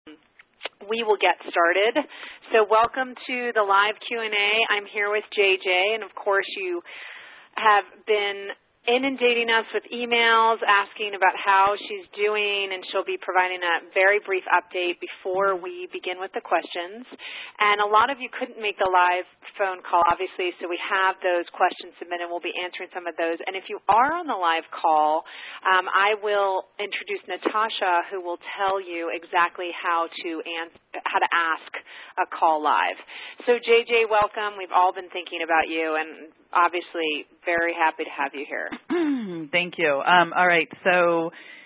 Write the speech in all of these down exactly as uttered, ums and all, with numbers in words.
We will get started. So welcome to the live Q and A. I'm here with J J, and of course you have been inundating us with emails asking about how she's doing, and she'll be providing a very brief update before we begin with the questions. And a lot of you couldn't make the live phone call, obviously, so we have those questions submitted. We'll be answering some of those. And if you are on the live call, um, I will introduce Natasha, who will tell you exactly how to answer, how to ask a call live. So J J, welcome. We've all been thinking about you, and obviously very happy to have you here. Thank you. Um, all right, so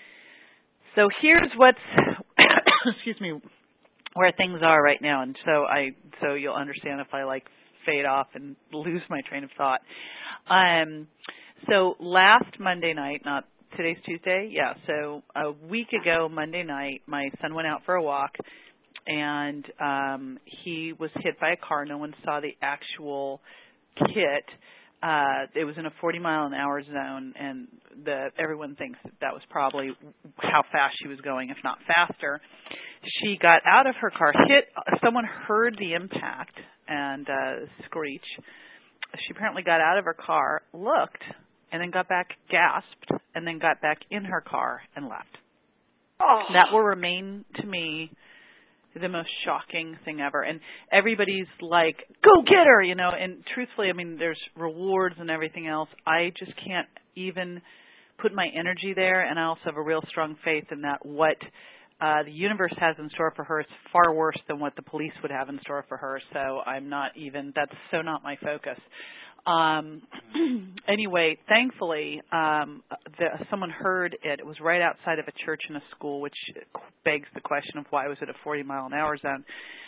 so here's what's excuse me, where things are right now, and so I so you'll understand if I like fade off and lose my train of thought. Um, so last Monday night, not today's Tuesday, yeah. So a week ago, Monday night, my son went out for a walk, and um, he was hit by a car. No one saw the actual hit. Uh, it was in a forty mile an hour zone, and the, everyone thinks that, that was probably how fast she was going, if not faster. She got out of her car, hit, someone heard the impact and uh, screech. She apparently got out of her car, looked, and then got back, gasped, and then got back in her car and left. Oh. That will remain to me the most shocking thing ever. And everybody's like, go get her, you know, and truthfully, I mean, there's rewards and everything else. I just can't even put my energy there, and I also have a real strong faith in that what uh, the universe has in store for her is far worse than what the police would have in store for her, so I'm not even, that's so not my focus. Um, anyway, thankfully, um, the, someone heard it. It was right outside of a church and a school, which begs the question of why was it a forty mile an hour zone,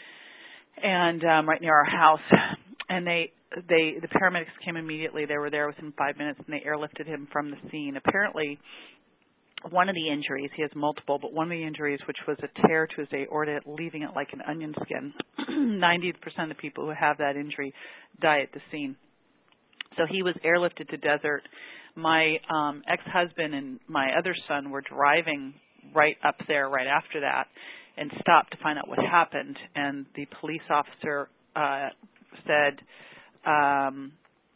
and um, right near our house. And they, they, the paramedics came immediately. They were there within five minutes, and they airlifted him from the scene. Apparently, one of the injuries, he has multiple, but one of the injuries, which was a tear to his aorta, leaving it like an onion skin. ninety percent of the people who have that injury die at the scene. So he was airlifted to Desert. My um, ex-husband and my other son were driving right up there right after that and stopped to find out what happened. And the police officer uh, said, um,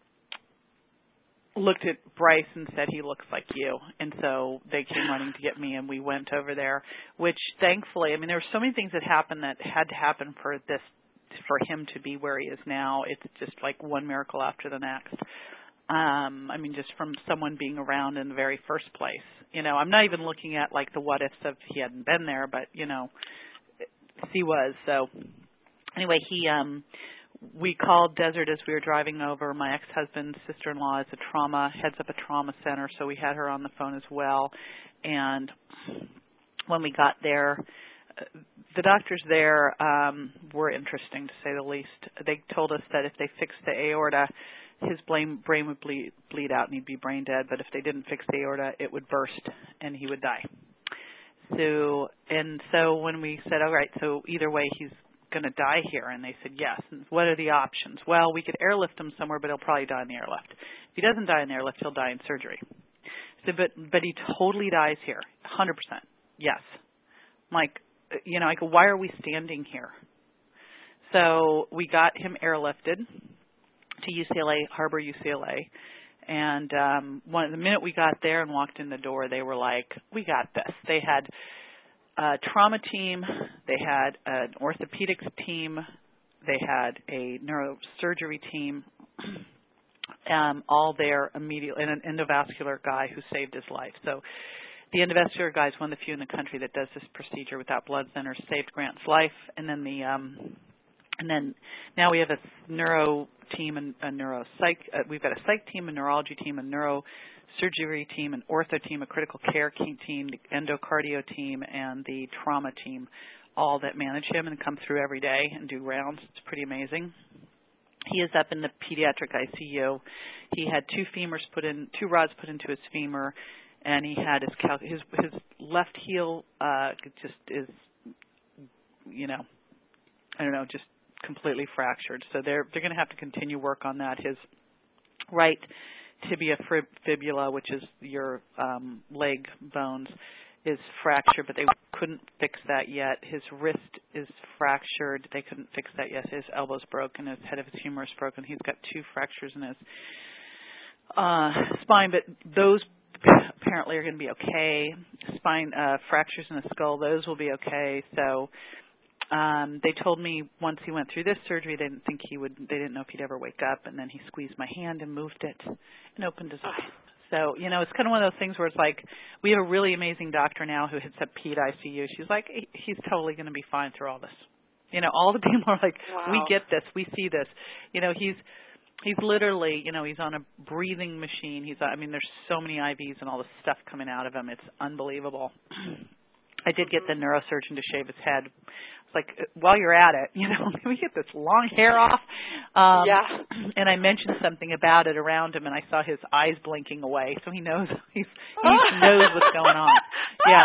looked at Bryce and said, he looks like you. And so they came running to get me, and we went over there, which thankfully, I mean, there were so many things that happened that had to happen for this for him to be where he is now. It's just like one miracle after the next. Um, I mean, just from someone being around in the very first place. You know, I'm not even looking at like the what ifs of he hadn't been there, but you know, he was. So anyway, he, um, we called Desert as we were driving over. My ex-husband's sister-in-law is a trauma, heads up a trauma center, so we had her on the phone as well. And when we got there, the doctors there um, were interesting, to say the least. They told us that if they fixed the aorta, his brain, brain would bleed, bleed out and he'd be brain dead. But if they didn't fix the aorta, it would burst and he would die. So, and so when we said, all right, so either way, he's going to die here. And they said, yes. And what are the options? Well, we could airlift him somewhere, but he'll probably die in the airlift. If he doesn't die in the airlift, he'll die in surgery. So, but, but he totally dies here, one hundred percent. Yes. Mike, you know, I go, why are we standing here? So we got him airlifted to U C L A, Harbor U C L A. And um, one, the minute we got there and walked in the door, they were like, we got this. They had a trauma team. They had an orthopedics team. They had a neurosurgery team, um, all there immediately, and an endovascular guy who saved his life. So the endovascular guy is one of the few in the country that does this procedure without blood centers, saved Grant's life. And then the um, and then now we have a neuro team and a neuro psych. Uh, we've got a psych team, a neurology team, a neurosurgery team, an ortho team, a critical care team, the endocardio team, and the trauma team, all that manage him and come through every day and do rounds. It's pretty amazing. He is up in the pediatric I C U. He had two femurs put in, two rods put into his femur, and he had his cal- his his left heel uh, just is, you know, I don't know, just completely fractured. So they're they're going to have to continue work on that. His right tibia fib- fibula, which is your um, leg bones, is fractured, but they couldn't fix that yet. His wrist is fractured. They couldn't fix that yet. His elbow's broken. His head of his humerus broken. He's got two fractures in his uh, spine, but those apparently are going to be okay. Spine uh, fractures in the skull, those will be okay. So um, they told me once he went through this surgery, they didn't think he would. They didn't know if he'd ever wake up. And then he squeezed my hand and moved it and opened his eyes. So you know, it's kind of one of those things where it's like we have a really amazing doctor now who hits up ped I C U. She's like, he's totally going to be fine through all this. You know, all the people are like, wow. we get this, we see this. You know, he's. He's literally, you know, he's on a breathing machine. He's, I mean, there's so many I Vs and all this stuff coming out of him. It's unbelievable. I did get the neurosurgeon to shave his head. It's like, while you're at it, you know, can we get this long hair off? Um, yeah. And I mentioned something about it around him, and I saw his eyes blinking away, so he knows he's, he knows what's going on. Yeah.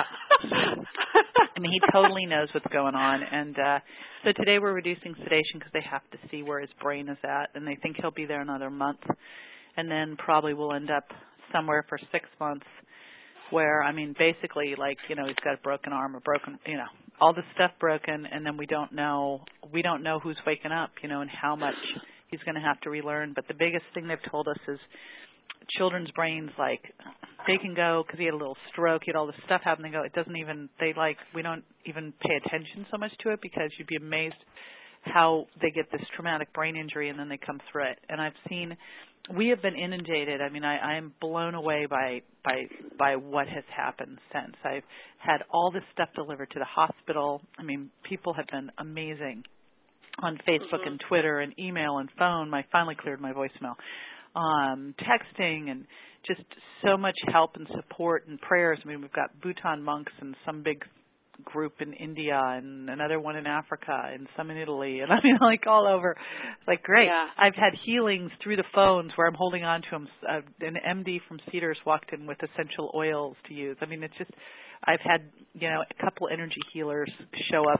I mean, he totally knows what's going on. And uh, so today we're reducing sedation because they have to see where his brain is at, and they think he'll be there another month. And then probably we'll end up somewhere for six months where, I mean, basically, like, you know, he's got a broken arm, a broken, you know, all this stuff broken, and then we don't know, we don't know who's waking up, you know, and how much he's going to have to relearn. But the biggest thing they've told us is children's brains, like, they can go, because he had a little stroke, he had all this stuff happen, they go, it doesn't even, they like, we don't even pay attention so much to it because you'd be amazed how they get this traumatic brain injury and then they come through it. And I've seen, we have been inundated. I mean, I, I'm blown away by, by, by what has happened since. I've had all this stuff delivered to the hospital. I mean, people have been amazing on Facebook mm-hmm. and Twitter and email and phone. I finally cleared my voicemail. Um, texting and just so much help and support and prayers. I mean, we've got Bhutan monks and some big group in India and another one in Africa and some in Italy, and I mean, like all over. Like, great. Yeah. I've had healings through the phones where I'm holding on to them. Uh, an M D from Cedars walked in with essential oils to use. I mean, it's just, I've had, you know, a couple energy healers show up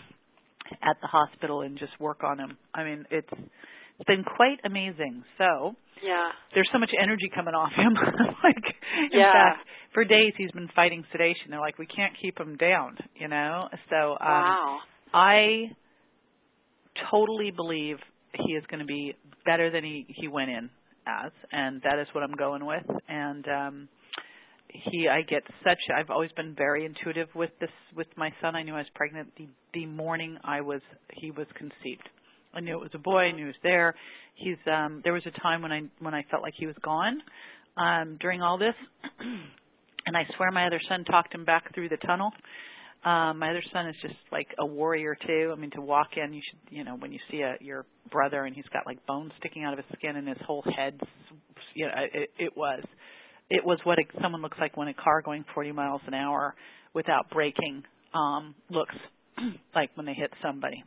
at the hospital and just work on him. I mean, it's it's been quite amazing. So yeah, there's so much energy coming off him. Like, in yeah. fact, for days he's been fighting sedation. They're like, we can't keep him down, you know. So um, wow. I totally believe he is going to be better than he, he went in as, and that is what I'm going with. And um, he, I get such. I've always been very intuitive with this. With my son, I knew I was pregnant the, the morning I was he was conceived. I knew it was a boy. I knew he was there. He's. Um, there was a time when I when I felt like he was gone um, during all this, and I swear my other son talked him back through the tunnel. Um, my other son is just like a warrior too. I mean, to walk in, you should, you know, when you see a, your brother and he's got like bones sticking out of his skin and his whole head, you know, it, it was, it was what it, someone looks like when a car going forty miles an hour without braking um, looks like when they hit somebody.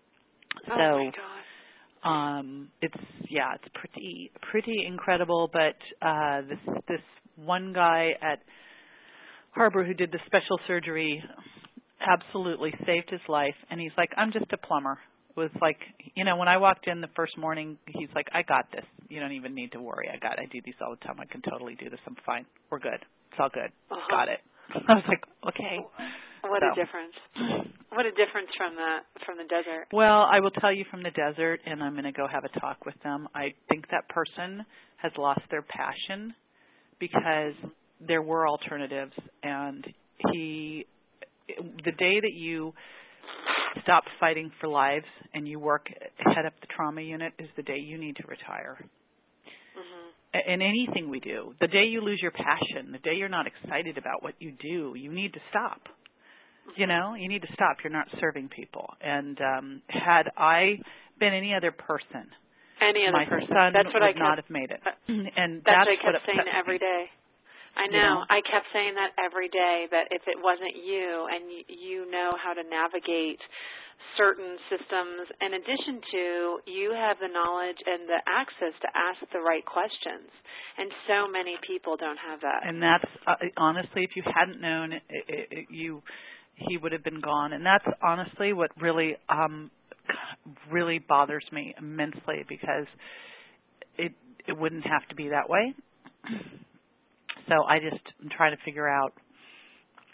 Oh so, my God. um, it's yeah, it's pretty pretty incredible. But uh, this this one guy at Harbor who did the special surgery absolutely saved his life, and he's like, I'm just a plumber. It was like, you know, when I walked in the first morning, he's like, I got this. You don't even need to worry. I got I do these all the time. I can totally do this. I'm fine. We're good. It's all good. Uh-huh. Got it. I was like, okay. What so. a difference. What a difference from the from the desert. Well, I will tell you from the desert, and I'm going to go have a talk with them. I think that person has lost their passion because there were alternatives, and he, the day that you stop fighting for lives and you work, head up the trauma unit is the day you need to retire. Mm-hmm. In anything we do, the day you lose your passion, the day you're not excited about what you do, you need to stop. You know, you need to stop. You're not serving people. And um, had I been any other person, any other my person, son that's what would I kept, not have made it. And that's, that's what I kept what saying upset every me. day. I know. You know. I kept saying that every day, that if it wasn't you and you, you know how to navigate certain systems, in addition to you have the knowledge and the access to ask the right questions. And so many people don't have that. And that's, uh, honestly, if you hadn't known, it, it, it, you... he would have been gone. And that's honestly what really um, really bothers me immensely, because it it wouldn't have to be that way. So I just am trying to figure out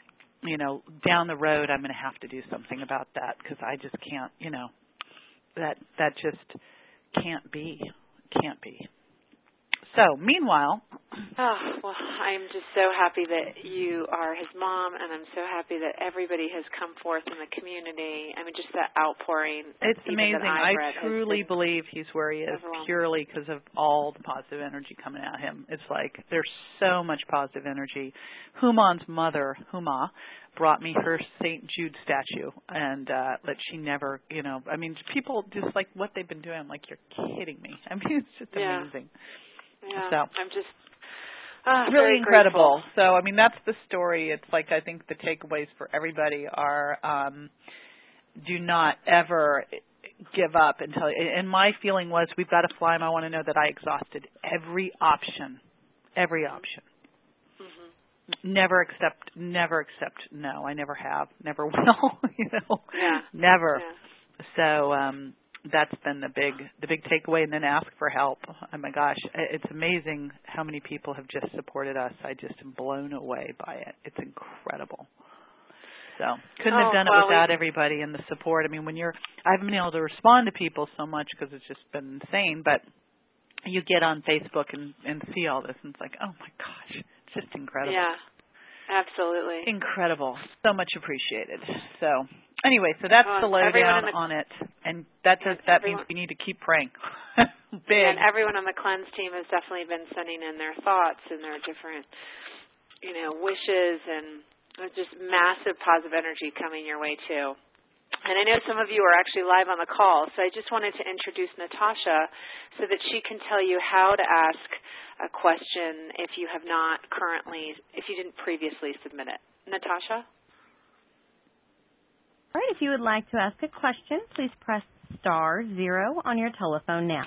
you know, down the road I'm going to have to do something about that because I just can't, you know, that that just can't be, can't be. So, meanwhile. Oh, well, I'm just so happy that you are his mom, and I'm so happy that everybody has come forth in the community. I mean, just that outpouring. It's amazing. I truly believe he's where he is purely because of all the positive energy coming at him. It's like there's so much positive energy. Human's mother, Huma, brought me her Saint Jude statue, and uh that she never, you know, I mean, people just like what they've been doing. I'm like, you're kidding me. I mean, it's just yeah. amazing. Yeah, so I'm just uh, really incredible. Grateful. So, I mean, that's the story. It's like I think the takeaways for everybody are um, do not ever give up until. And my feeling was, we've got to fly him. I want to know that I exhausted every option, every option. Mm-hmm. Never accept, never accept. No, I never have, never will. You know, yeah. never. Yeah. So. um That's been the big the big takeaway, and then ask for help. Oh my gosh, it's amazing how many people have just supported us. I just am blown away by it. It's incredible. So couldn't oh, have done well, it without we... everybody and the support. I mean, when you're, I haven't been able to respond to people so much because it's just been insane, but you get on Facebook and, and see all this, and it's like, oh my gosh, it's just incredible. Yeah, absolutely. Incredible. So much appreciated. So. Anyway, so that's well, the lowdown the, on it, and that does, that everyone, means we need to keep praying. Big. And everyone on the cleanse team has definitely been sending in their thoughts and their different, you know, wishes, and just massive positive energy coming your way too. And I know some of you are actually live on the call, so I just wanted to introduce Natasha so that she can tell you how to ask a question if you have not currently, if you didn't previously submit it. Natasha? All right, if you would like to ask a question, please press star zero on your telephone now.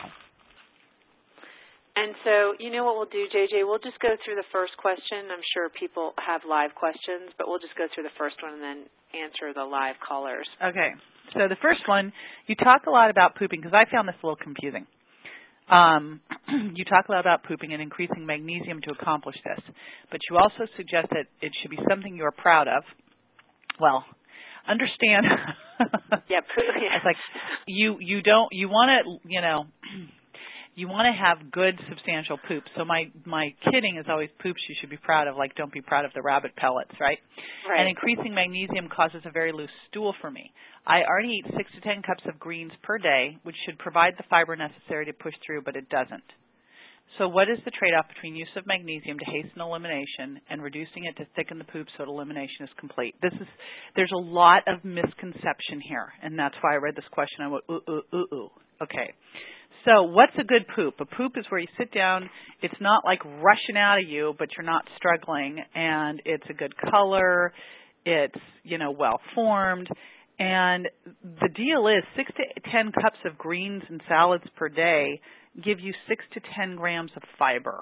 And so, you know what we'll do, J J? We'll just go through the first question. I'm sure people have live questions, but we'll just go through the first one and then answer the live callers. Okay. So the first one, you talk a lot about pooping, because I found this a little confusing. Um, you talk a lot about pooping and increasing magnesium to accomplish this, but you also suggest that it should be something you're proud of. Well, understand. yeah, yeah. It's like you you don't you want to you know you want to have good substantial poops. So my my kidding is always poops you should be proud of. Like, don't be proud of the rabbit pellets, right? Right. And increasing magnesium causes a very loose stool for me. I already eat six to ten cups of greens per day, which should provide the fiber necessary to push through, but it doesn't. So what is the trade-off between use of magnesium to hasten elimination and reducing it to thicken the poop so that elimination is complete? This is, there's a lot of misconception here, and that's why I read this question. I went, ooh, ooh, ooh, ooh. Okay. So what's a good poop? A poop is where you sit down. It's not like rushing out of you, but you're not struggling, and it's a good color. It's, you know, well-formed. And the deal is six to ten cups of greens and salads per day give you six to ten grams of fiber.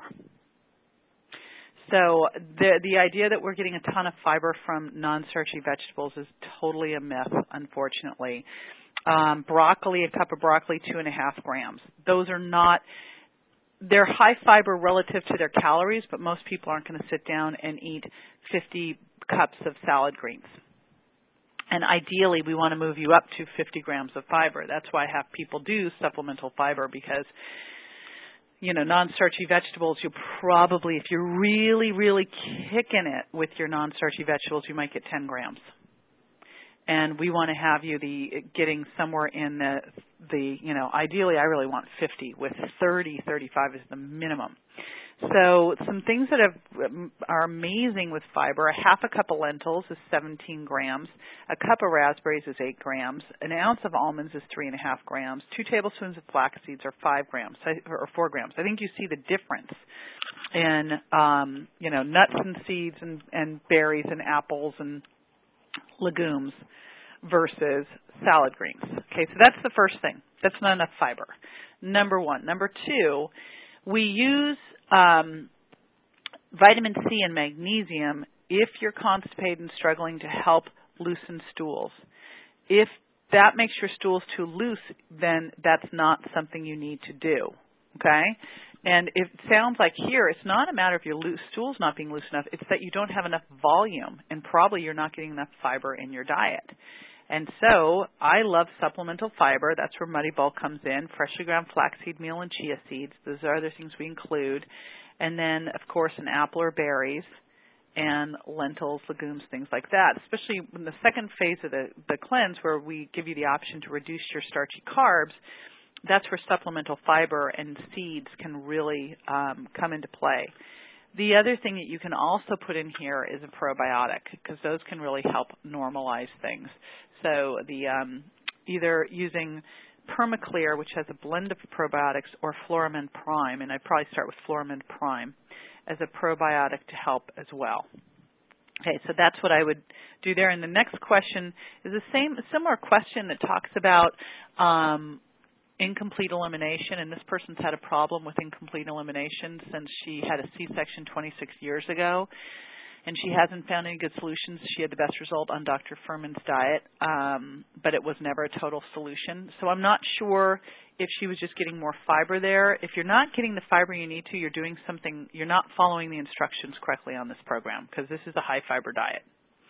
So the the idea that we're getting a ton of fiber from non-starchy vegetables is totally a myth, unfortunately. Um, broccoli, a cup of broccoli, two and a half grams. Those are not, they're high fiber relative to their calories, but most people aren't going to sit down and eat fifty cups of salad greens. And ideally, we want to move you up to fifty grams of fiber. That's why I have people do supplemental fiber, because, you know, non-starchy vegetables, you probably, if you're really, really kicking it with your non-starchy vegetables, you might get ten grams. And we want to have you the getting somewhere in the, the, you know, ideally I really want fifty, with thirty, thirty-five is the minimum. So some things that have, are amazing with fiber: a half a cup of lentils is seventeen grams, a cup of raspberries is eight grams, an ounce of almonds is three and a half grams, two tablespoons of flax seeds are five grams, or four grams. I think you see the difference in, um, you know, nuts and seeds and, and berries and apples and legumes versus salad greens. Okay, so that's the first thing. That's not enough fiber. Number one. Number two, we use um, vitamin C and magnesium if you're constipated and struggling to help loosen stools. If that makes your stools too loose, then that's not something you need to do. Okay? And it sounds like here it's not a matter of your loose stool's not being loose enough. It's that you don't have enough volume, and probably you're not getting enough fiber in your diet. And so I love supplemental fiber. That's where Muddy Bulk comes in, freshly ground flaxseed meal and chia seeds. Those are other things we include. And then, of course, an apple or berries and lentils, legumes, things like that, especially in the second phase of the, the cleanse where we give you the option to reduce your starchy carbs. That's where supplemental fiber and seeds can really um, come into play. The other thing that you can also put in here is a probiotic because those can really help normalize things. So the um, either using PermaClear, which has a blend of probiotics, or Floramin Prime, and I'd probably start with Floramin Prime as a probiotic to help as well. Okay, so that's what I would do there. And the next question is the same, similar question that talks about um, incomplete elimination, and this person's had a problem with incomplete elimination since she had a C-section twenty-six years ago, and she hasn't found any good solutions. She had the best result on Doctor Furman's diet, um, but it was never a total solution. So I'm not sure if she was just getting more fiber there. If you're not getting the fiber you need to, you're doing something, you're not following the instructions correctly on this program because this is a high-fiber diet.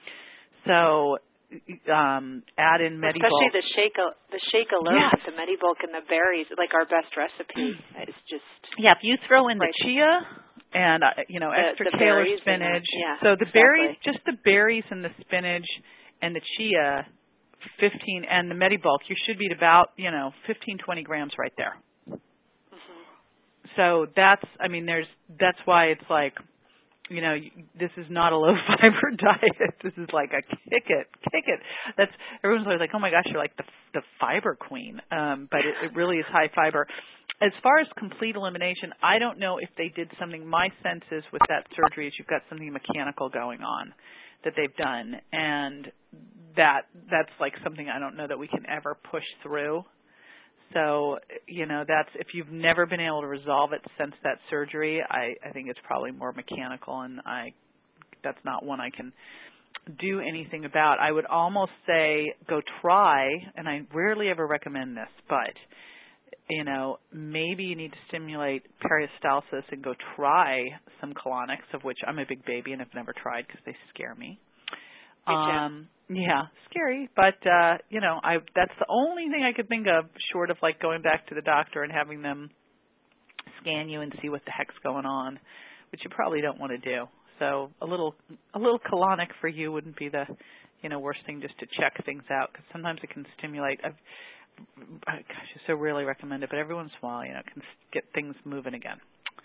So um, add in Medi Bulk. Especially the shake, the shake alone yes. with the Medi Bulk and the berries, like our best recipe. It's just yeah. If you throw in right. the chia and uh, you know the, extra the kale or berries spinach, the, yeah, so the exactly. berries, just the berries and the spinach and the chia, fifteen, and the Medi Bulk, you should be at about you know fifteen, twenty grams right there. Mm-hmm. So that's, I mean, there's that's why it's like. You know, this is not a low-fiber diet. This is like a kick it, kick it. That's everyone's always like, oh my gosh, you're like the the fiber queen. Um, but it, it really is high fiber. As far as complete elimination, I don't know if they did something. My sense is with that surgery is you've got something mechanical going on that they've done, and that that's like something I don't know that we can ever push through. So, you know, that's if you've never been able to resolve it since that surgery, I, I think it's probably more mechanical, and I that's not one I can do anything about. I would almost say go try, and I rarely ever recommend this, but, you know, maybe you need to stimulate peristalsis and go try some colonics, of which I'm a big baby and have never tried because they scare me. Um, yeah, scary, but uh, you know, I that's the only thing I could think of, short of like going back to the doctor and having them scan you and see what the heck's going on, which you probably don't want to do. So a little a little colonic for you wouldn't be the you know worst thing, just to check things out, because sometimes it can stimulate. I've, gosh, I so rarely recommend it, but every once in a while, you know, it can get things moving again.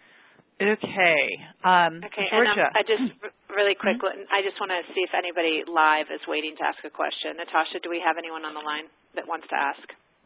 Okay. Um, okay, Georgia. and um, I just really quick, mm-hmm. I just want to see if anybody live is waiting to ask a question. Natasha, do we have anyone on the line that wants to ask?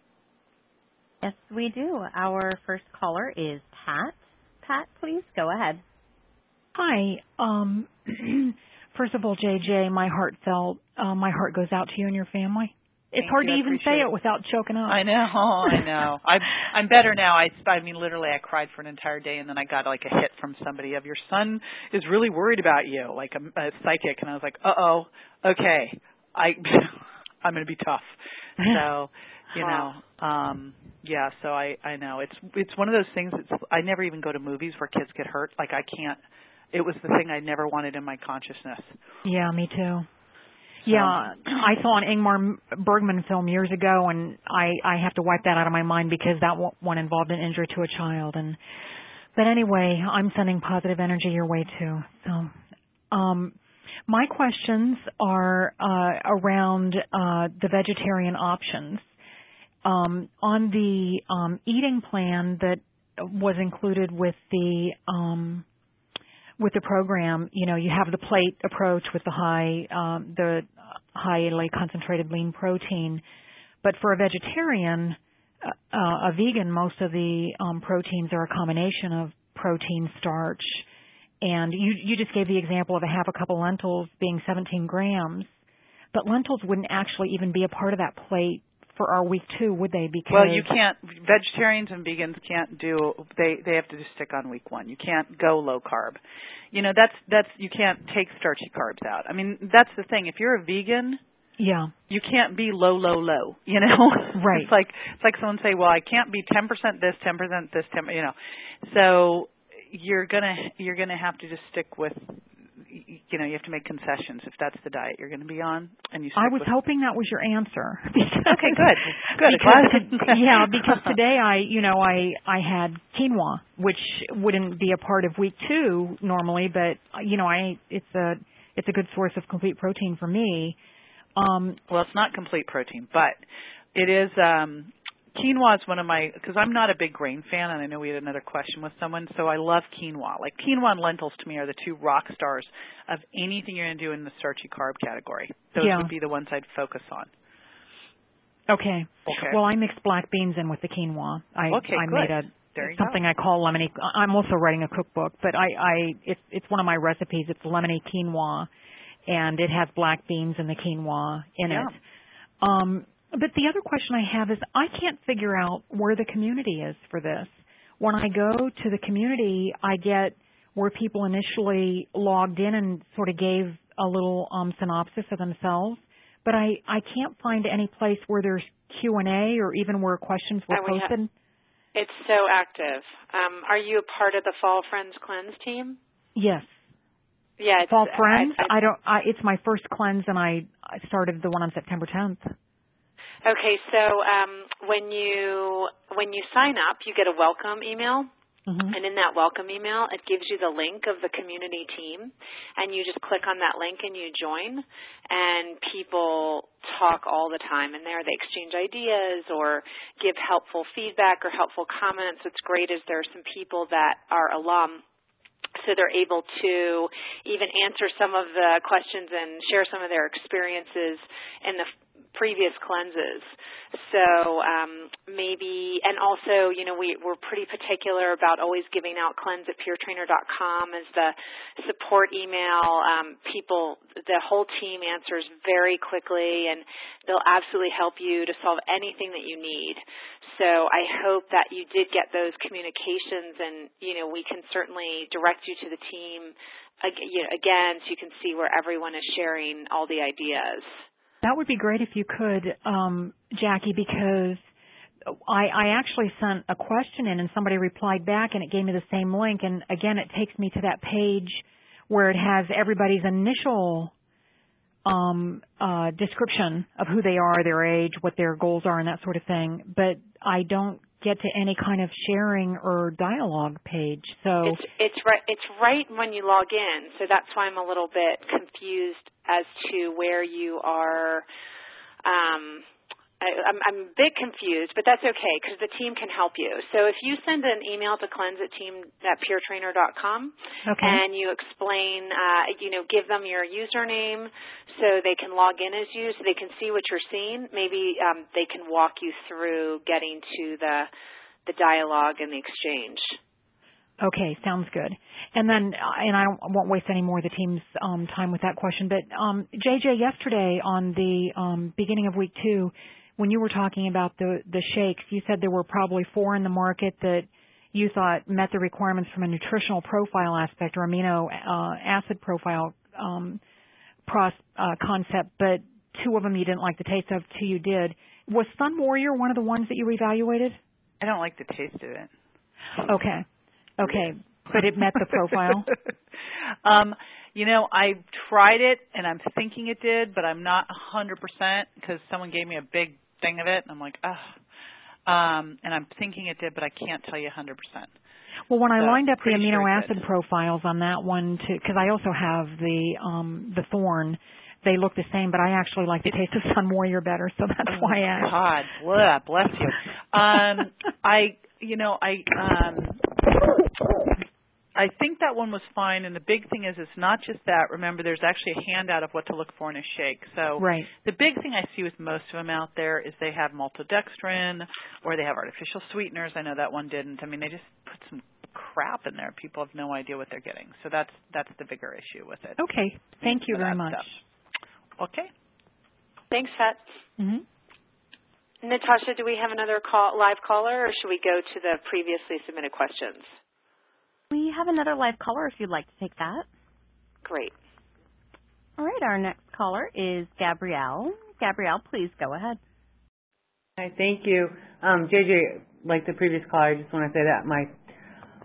Yes, we do. Our first caller is Pat. Pat, please go ahead. Hi. Um, first of all, J J, my heartfelt, uh, my heart goes out to you and your family. It's Thank hard you, to even say it. it without choking up. I know, I know. I'm I'm better now. I I mean, literally, I cried for an entire day, and then I got like a hit from somebody of your son is really worried about you, like a, a psychic, and I was like, uh oh, okay, I I'm going to be tough. So, you know, um, yeah. So I I know it's it's one of those things. It's I never even go to movies where kids get hurt. Like I can't. It was the thing I never wanted in my consciousness. Yeah, me too. Yeah, I saw an Ingmar Bergman film years ago, and I, I have to wipe that out of my mind because that one involved an injury to a child. And but anyway, I'm sending positive energy your way too. So, um, my questions are uh, around uh, the vegetarian options. Um, on the um, eating plan that was included with the um, with the program, you know, you have the plate approach with the high, um, the highly concentrated lean protein. But for a vegetarian, uh, a vegan, most of the um, proteins are a combination of protein, starch, and you, you just gave the example of a half a cup of lentils being seventeen grams. But lentils wouldn't actually even be a part of that plate for our week two, would they? Because well, you can't. Vegetarians and vegans can't do. They they have to just stick on week one. You can't go low carb. You know, that's that's you can't take starchy carbs out. I mean, that's the thing. If you're a vegan, yeah, you can't be low, low, low. You know, right? It's like it's like someone say, well, I can't be ten percent this, ten percent this, ten. You know, So you're gonna you're gonna have to just stick with, you know, you have to make concessions if that's the diet you're going to be on. And you. I was with hoping that was your answer. Okay, good, good. Because to, yeah, because today I, you know, I I had quinoa, which wouldn't be a part of week two normally, but you know, I it's a it's a good source of complete protein for me. Um, well, it's not complete protein, but it is. Um, Quinoa is one of my, because I'm not a big grain fan, and I know we had another question with someone, so I love quinoa. Like quinoa and lentils to me are the two rock stars of anything you're going to do in the starchy carb category. Those yeah. would be the ones I'd focus on. Okay. Okay. Well, I mixed black beans in with the quinoa. I, okay, I good. made a there you something go. I call lemony. I'm also writing a cookbook, but I, I it's it's one of my recipes. It's lemony quinoa, and it has black beans and the quinoa in yeah. it. Um, But the other question I have is I can't figure out where the community is for this. When I go to the community, I get where people initially logged in and sort of gave a little um, synopsis of themselves, but I, I can't find any place where there's Q and A or even where questions were And we posted. ha- it's so active. Um, are you a part of the Fall Friends Cleanse team? Yes. Yeah. It's, Fall Friends? I, I, I don't. I, it's my first cleanse, and I, I started the one on September tenth. Okay, so um, when you when you sign up, you get a welcome email, mm-hmm. and in that welcome email, it gives you the link of the community team, and you just click on that link and you join, and people talk all the time in there. They exchange ideas or give helpful feedback or helpful comments. What's great is there are some people that are alum, so they're able to even answer some of the questions and share some of their experiences in the previous cleanses. So um, maybe, and also, you know, we, we're pretty particular about always giving out cleanse at pure trainer dot com as the support email. Um, people, the whole team answers very quickly, and they'll absolutely help you to solve anything that you need. So I hope that you did get those communications, and, you know, we can certainly direct you to the team again so you can see where everyone is sharing all the ideas. That would be great if you could, um, Jackie, because I, I actually sent a question in and somebody replied back and it gave me the same link. And again, it takes me to that page where it has everybody's initial um, uh, description of who they are, their age, what their goals are, and that sort of thing. But I don't get to any kind of sharing or dialogue page. So it's it's right it's right when you log in. So that's why I'm a little bit confused as to where you are. Um, I, I'm, I'm a bit confused, but that's okay because the team can help you. So if you send an email to cleanse at team at pure trainer dot com okay. and you explain, uh, you know, give them your username so they can log in as you, so they can see what you're seeing. Maybe um, they can walk you through getting to the the dialogue and the exchange. Okay, sounds good. And then, and I won't waste any more of the team's um, time with that question, but um, J J, yesterday on the um, beginning of week two, when you were talking about the, the shakes, you said there were probably four in the market that you thought met the requirements from a nutritional profile aspect or amino uh, acid profile um, pros, uh, concept, but two of them you didn't like the taste of, two you did. Was Sun Warrior one of the ones that you evaluated? I don't like the taste of it. Okay. Okay, but it met the profile? um, you know, I tried it, and I'm thinking it did, but I'm not one hundred percent because someone gave me a big thing of it, and I'm like, ugh. Um, and I'm thinking it did, but I can't tell you one hundred percent. Well, when so I lined up the amino sure acid profiles on that one, too, because I also have the um, the Thorn, they look the same, but I actually like the taste of Sun Warrior better, so that's oh, why I asked. God, blah, bless you. Um, I, you know, I... Um, I think that one was fine, and the big thing is it's not just that. Remember, there's actually a handout of what to look for in a shake. So right. The big thing I see with most of them out there is they have maltodextrin or they have artificial sweeteners. I know that one didn't. I mean, they just put some crap in there. People have no idea what they're getting. So that's that's the bigger issue with it. Okay. Thank you very much. Stuff. Okay. Thanks, Pat. Mm-hmm. Natasha, do we have another call, live caller, or should we go to the previously submitted questions? We have another live caller if you'd like to take that. Great. All right, our next caller is Gabrielle. Gabrielle, please go ahead. Hi, thank you. Um, J J, like the previous caller, I just want to say that my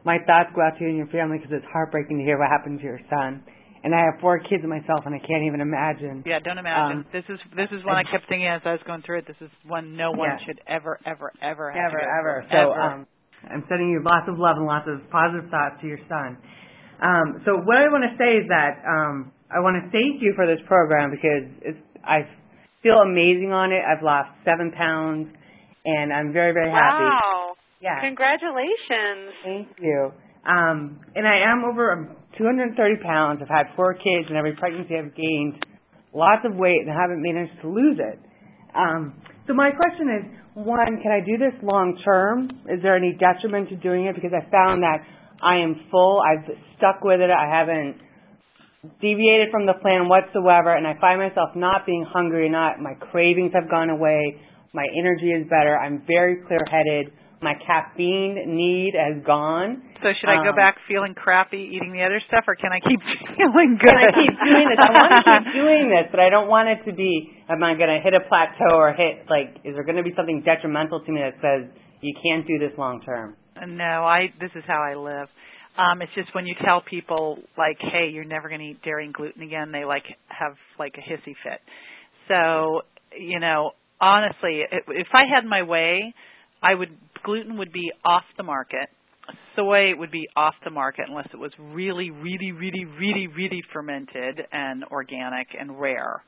my thoughts go out to you and your family because it's heartbreaking to hear what happened to your son. And I have four kids myself, and I can't even imagine. Yeah, don't imagine. Um, this is this is one I kept thinking as I was going through it. This is one no one yeah. should ever, ever, ever have ever, to go ever. through. So ever. Um, I'm sending you lots of love and lots of positive thoughts to your son. Um, so what I want to say is that um, I want to thank you for this program because it's, I feel amazing on it. I've lost seven pounds, and I'm very, very happy. Wow. Yeah. Congratulations. Thank you. Um, and I am over two hundred thirty pounds. I've had four kids, and every pregnancy I've gained lots of weight and I haven't managed to lose it. Um, so my question is, one, can I do this long term? Is there any detriment to doing it? Because I found that I am full. I've stuck with it. I haven't deviated from the plan whatsoever, and I find myself not being hungry, not my cravings have gone away. My energy is better. I'm very clear-headed. My caffeine need has gone. So should I go um, back feeling crappy eating the other stuff, or can I keep feeling good? Can I keep doing this? I want to keep doing this, but I don't want it to be, am I going to hit a plateau or hit, like, is there going to be something detrimental to me that says you can't do this long term? No, I. This is how I live. Um, it's just when you tell people, like, hey, you're never going to eat dairy and gluten again, they, like, have, like, a hissy fit. So, you know, honestly, if I had my way, I would gluten would be off the market. Soy would be off the market unless it was really, really, really, really, really fermented and organic and rare.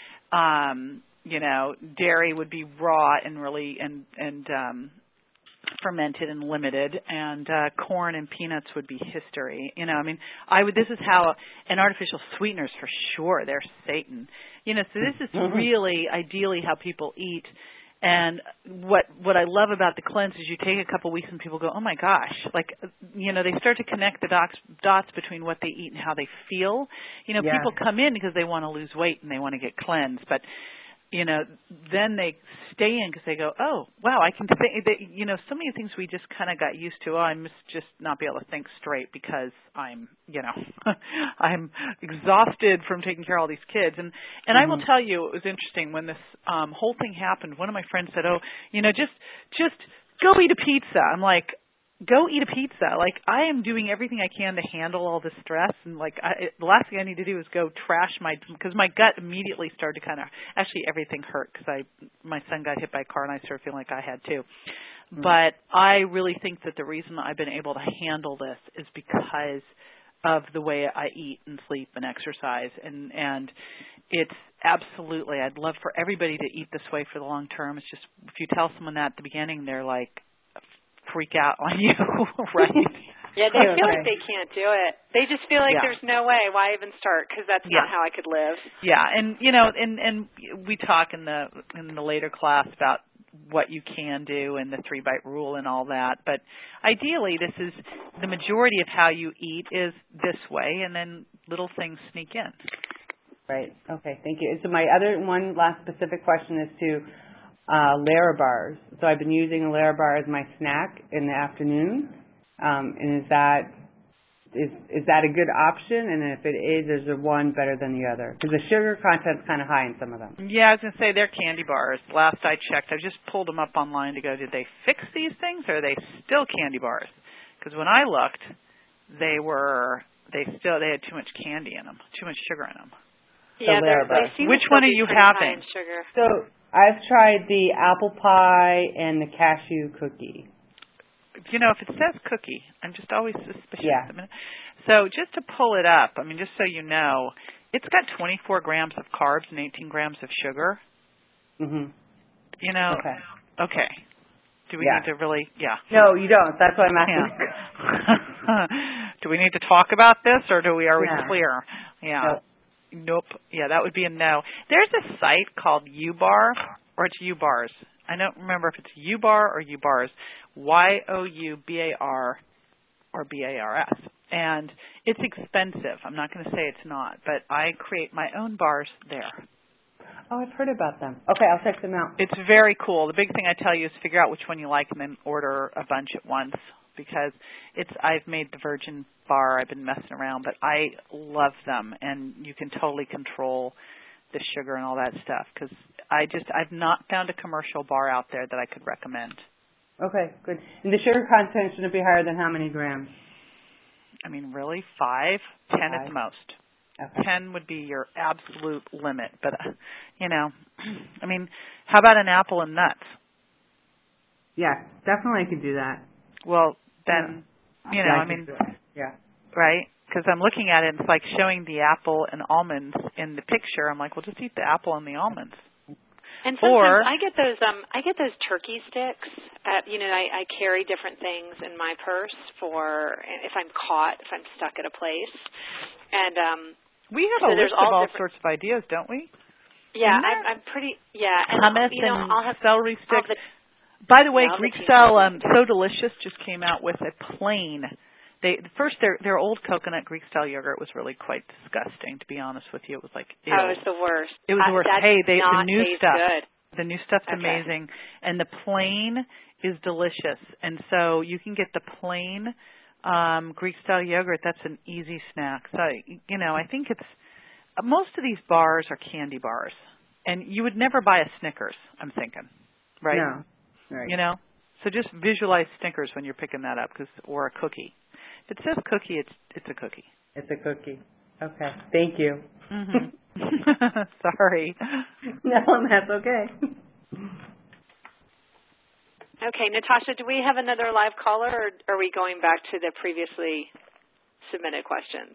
Um, you know, dairy would be raw and really and and um, fermented and limited, and uh, corn and peanuts would be history. You know, I mean, I would. This is how, and artificial sweeteners for sure. They're Satan. You know, so this is really ideally how people eat. And what what I love about the cleanse is you take a couple weeks and people go, oh my gosh, like, you know, they start to connect the dots, dots between what they eat and how they feel. You know, yeah. people come in because they want to lose weight and they want to get cleansed, but you know, then they stay in because they go, oh, wow, I can think, they, you know, so many things we just kind of got used to. Oh, I must just not be able to think straight because I'm, you know, I'm exhausted from taking care of all these kids. And, and mm-hmm. I will tell you, it was interesting when this um, whole thing happened. One of my friends said, oh, you know, just, just go eat a pizza. I'm like, go eat a pizza. Like, I am doing everything I can to handle all this stress, and like, I, the last thing I need to do is go trash my, because my gut immediately started to kind of, actually everything hurt because I, my son got hit by a car and I started feeling like I had too. Mm-hmm. But I really think that the reason I've been able to handle this is because of the way I eat and sleep and exercise, and and it's absolutely, I'd love for everybody to eat this way for the long term. It's just, if you tell someone that at the beginning, they're like, freak out on you, right? Yeah, they feel like they can't do it. They just feel like yeah. there's no way. Why even start? Because that's yeah. not how I could live. Yeah, and you know, and and we talk in the in the later class about what you can do and the three bite rule and all that. But ideally, this is the majority of how you eat is this way, and then little things sneak in. Right. Okay. Thank you. And so my other one last specific question is to. Uh, Larabar. So I've been using a Larabar as my snack in the afternoon. Um, and is that is is that a good option? And if it is, is there one better than the other? Because the sugar content's kind of high in some of them. Yeah, I was going to say they're candy bars. Last I checked, I just pulled them up online to go, did they fix these things or are they still candy bars? Because when I looked, they were, they still, they had too much candy in them, too much sugar in them. Yeah, they seem Which to one be are you pretty having? high in sugar. So I've tried the apple pie and the cashew cookie. You know, if it says cookie, I'm just always suspicious. Yeah. So just to pull it up, I mean, just so you know, it's got twenty-four grams of carbs and eighteen grams of sugar. Mhm. You know. Okay. Okay. Do we yeah. need to really? Yeah. No, you don't. That's why I'm asking. Yeah. Do we need to talk about this, or do we? Are we yeah. clear? Yeah. Nope. Nope. Yeah, that would be a no. There's a site called U-Bar, or it's U-Bars. I don't remember if it's U-Bar or U-Bars. Y O U B A R or B A R S. And it's expensive. I'm not going to say it's not, but I create my own bars there. Oh, I've heard about them. Okay, I'll check them out. It's very cool. The big thing I tell you is figure out which one you like and then order a bunch at once, because it's I've made the virgin bar. I've been messing around, but I love them, and you can totally control the sugar and all that stuff, because I just I've not found a commercial bar out there that I could recommend. Okay, good. And the sugar content shouldn't be higher than how many grams? I mean, really, five, ten Five. at the most. Okay. Ten would be your absolute limit. But, uh, you know, I mean, how about an apple and nuts? Yeah, definitely I could do that. Well, then, yeah. you know, yeah, I, I mean, yeah. right? Because I'm looking at it, and it's like showing the apple and almonds in the picture. I'm like, well, just eat the apple and the almonds. And sometimes or, I get those um I get those turkey sticks. At, you know, I, I carry different things in my purse for if I'm caught, if I'm stuck at a place. And um we have so a there's list of all all different, sorts of ideas, don't we? Yeah, I'm, I'm pretty yeah, and hummus you know, and I'll have celery sticks. the, By the way, yeah, Greek the style um So Delicious just came out with a plain. They first their their old coconut Greek style yogurt was really quite disgusting. To be honest with you, it was like ew. Oh, it's the worst. It was the worst. Uh, hey, they the not new taste stuff. Good. The new stuff's Okay. amazing, and the plain is delicious. And so you can get the plain um Greek style yogurt. That's an easy snack. So you know, I think it's most of these bars are candy bars, and you would never buy a Snickers. I'm thinking, right? No. Right. You know, so just visualize Snickers when you're picking that up, because or a cookie. If it says cookie, it's it's a cookie. It's a cookie. Okay. Thank you. Mm-hmm. Sorry. No, that's okay. Okay, Natasha, do we have another live caller, or are we going back to the previously submitted questions?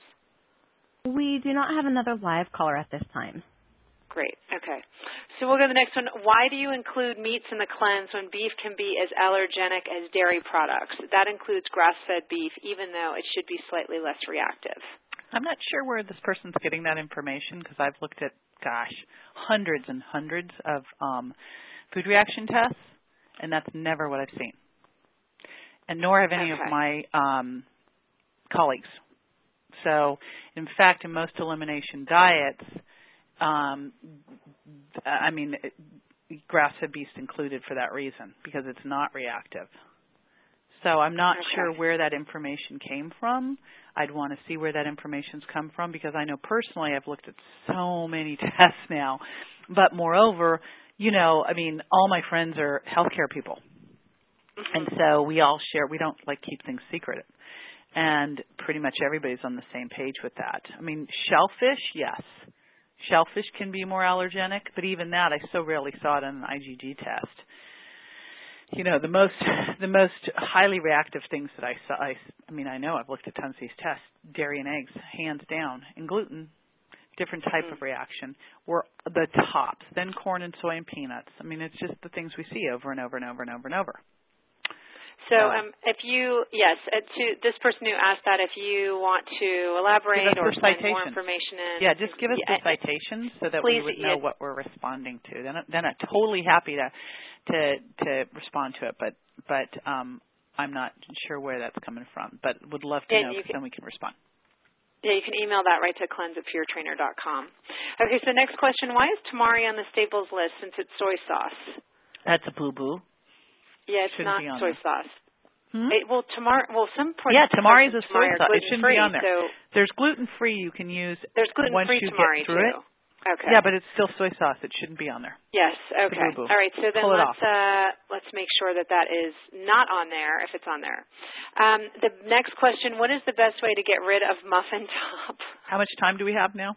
We do not have another live caller at this time. Great. Okay. So we'll go to the next one. Why do you include meats in the cleanse when beef can be as allergenic as dairy products? That includes grass-fed beef, even though it should be slightly less reactive. I'm not sure where this person's getting that information, because I've looked at, gosh, hundreds and hundreds of um, food reaction tests, and that's never what I've seen. And nor have any Okay. of my um, colleagues. So, in fact, in most elimination diets, um, I mean, grass-fed beef's included for that reason, because it's not reactive. So I'm not Okay. sure where that information came from. I'd want to see where that information's come from, because I know personally I've looked at so many tests now. But moreover, you know, I mean, all my friends are healthcare people. Mm-hmm. And so we all share, we don't like keep things secret. And pretty much everybody's on the same page with that. I mean, shellfish, yes. Shellfish can be more allergenic, but even that, I so rarely saw it on an I G G test. You know, the most the most highly reactive things that I saw, I, I mean, I know I've looked at tons of these tests, dairy and eggs, hands down, and gluten, different type mm-hmm. of reaction, were the tops, then corn and soy and peanuts. I mean, it's just the things we see over and over and over and over and over. So um, if you, yes, uh, to this person who asked that, if you want to elaborate or send more information in. Yeah, just give us yeah, the citations so that we would know yeah. what we're responding to. Then, then I'm totally happy to to to respond to it, but but um, I'm not sure where that's coming from. But would love to yeah, know, because can, then we can respond. Yeah, you can email that right to cleanse at pure trainer dot com. Okay, so next question, why is tamari on the staples list since it's soy sauce? That's a boo-boo. Yeah, it's Shouldn't not soy there. sauce. Hmm? It, well, tamari. Well, some parts. Yeah, tamari is a soy sauce. It shouldn't free, be on there. So there's gluten free you can use. There's gluten once free you tamari get through too. It. Okay. Yeah, but it's still soy sauce. It shouldn't be on there. Yes. Okay. All right. So then Pull it let's off. uh, let's make sure that that is not on there if it's on there. Um, the next question: what is the best way to get rid of muffin top? How much time do we have now?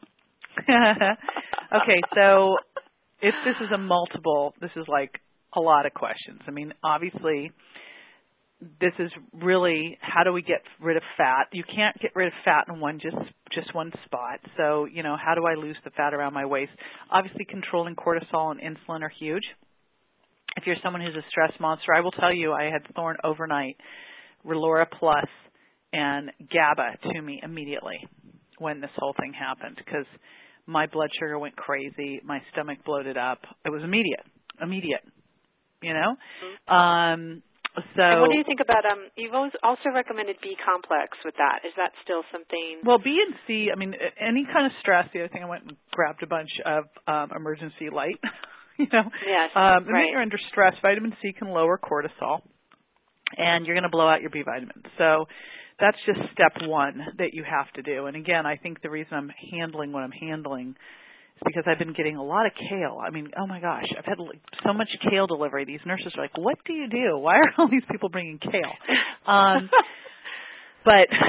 Okay, so if this is a multiple, this is like a lot of questions. I mean, obviously, this is really how do we get rid of fat? You can't get rid of fat in one just just one spot. So, you know, how do I lose the fat around my waist? Obviously, controlling cortisol and insulin are huge. If you're someone who's a stress monster, I will tell you I had Thorne overnight, Relora Plus, and GABA to me immediately when this whole thing happened, because my blood sugar went crazy, my stomach bloated up. It was immediate, immediate, you know? Mm-hmm. Um, so. And what do you think about, um, you've also recommended B complex with that. Is that still something? Well, B and C, I mean, any kind of stress, the other thing I went and grabbed a bunch of um, emergency light, you know? Yes, um, right. When you're under stress, vitamin C can lower cortisol, and you're going to blow out your B vitamins. So that's just step one that you have to do. And again, I think the reason I'm handling what I'm handling is because I've been getting a lot of kale. I mean, oh my gosh, I've had like so much kale delivery. These nurses are like, what do you do? Why are all these people bringing kale? Um, but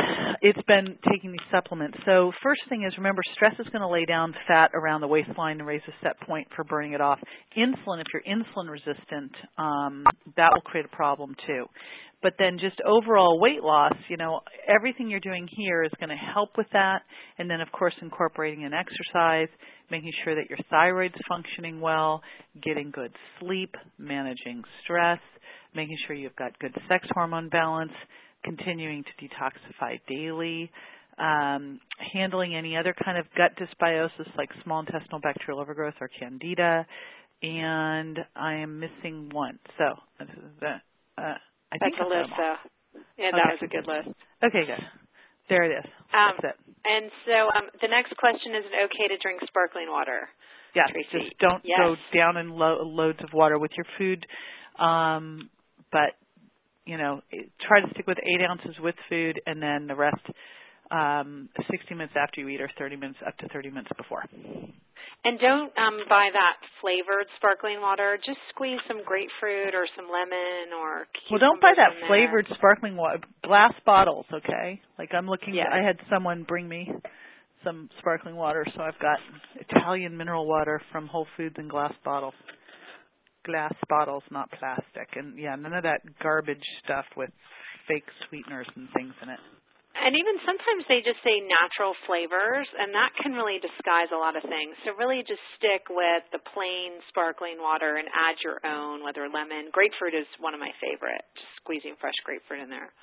it's been taking these supplements. So first thing is, remember, stress is going to lay down fat around the waistline and raise a set point for burning it off. Insulin, if you're insulin resistant, um, that will create a problem too. But then just overall weight loss, you know, everything you're doing here is going to help with that. And then, of course, incorporating an exercise, making sure that your thyroid's functioning well, getting good sleep, managing stress, making sure you've got good sex hormone balance, continuing to detoxify daily, um, handling any other kind of gut dysbiosis like small intestinal bacterial overgrowth or candida. And I am missing one. So, uh, I That's think a list, though. Yeah, okay. that was a good list. Okay, good. There it is. Um, That's it. And so um, the next question, is it okay to drink sparkling water? Yes, Tracy? just don't yes. go down in lo- loads of water with your food. Um, but, you know, try to stick with eight ounces with food and then the rest um, sixty minutes after you eat or thirty minutes up to thirty minutes before. And don't um, buy that flavored sparkling water. Just squeeze some grapefruit or some lemon or cucumber. Well, don't buy that flavored sparkling water. Glass bottles, okay? Like I'm looking, yes. I had someone bring me some sparkling water, so I've got Italian mineral water from Whole Foods in glass bottles. Glass bottles, not plastic. And, yeah, none of that garbage stuff with fake sweeteners and things in it. And even sometimes they just say natural flavors, and that can really disguise a lot of things. So really just stick with the plain sparkling water and add your own, whether lemon. Grapefruit is one of my favorite, just squeezing fresh grapefruit in there.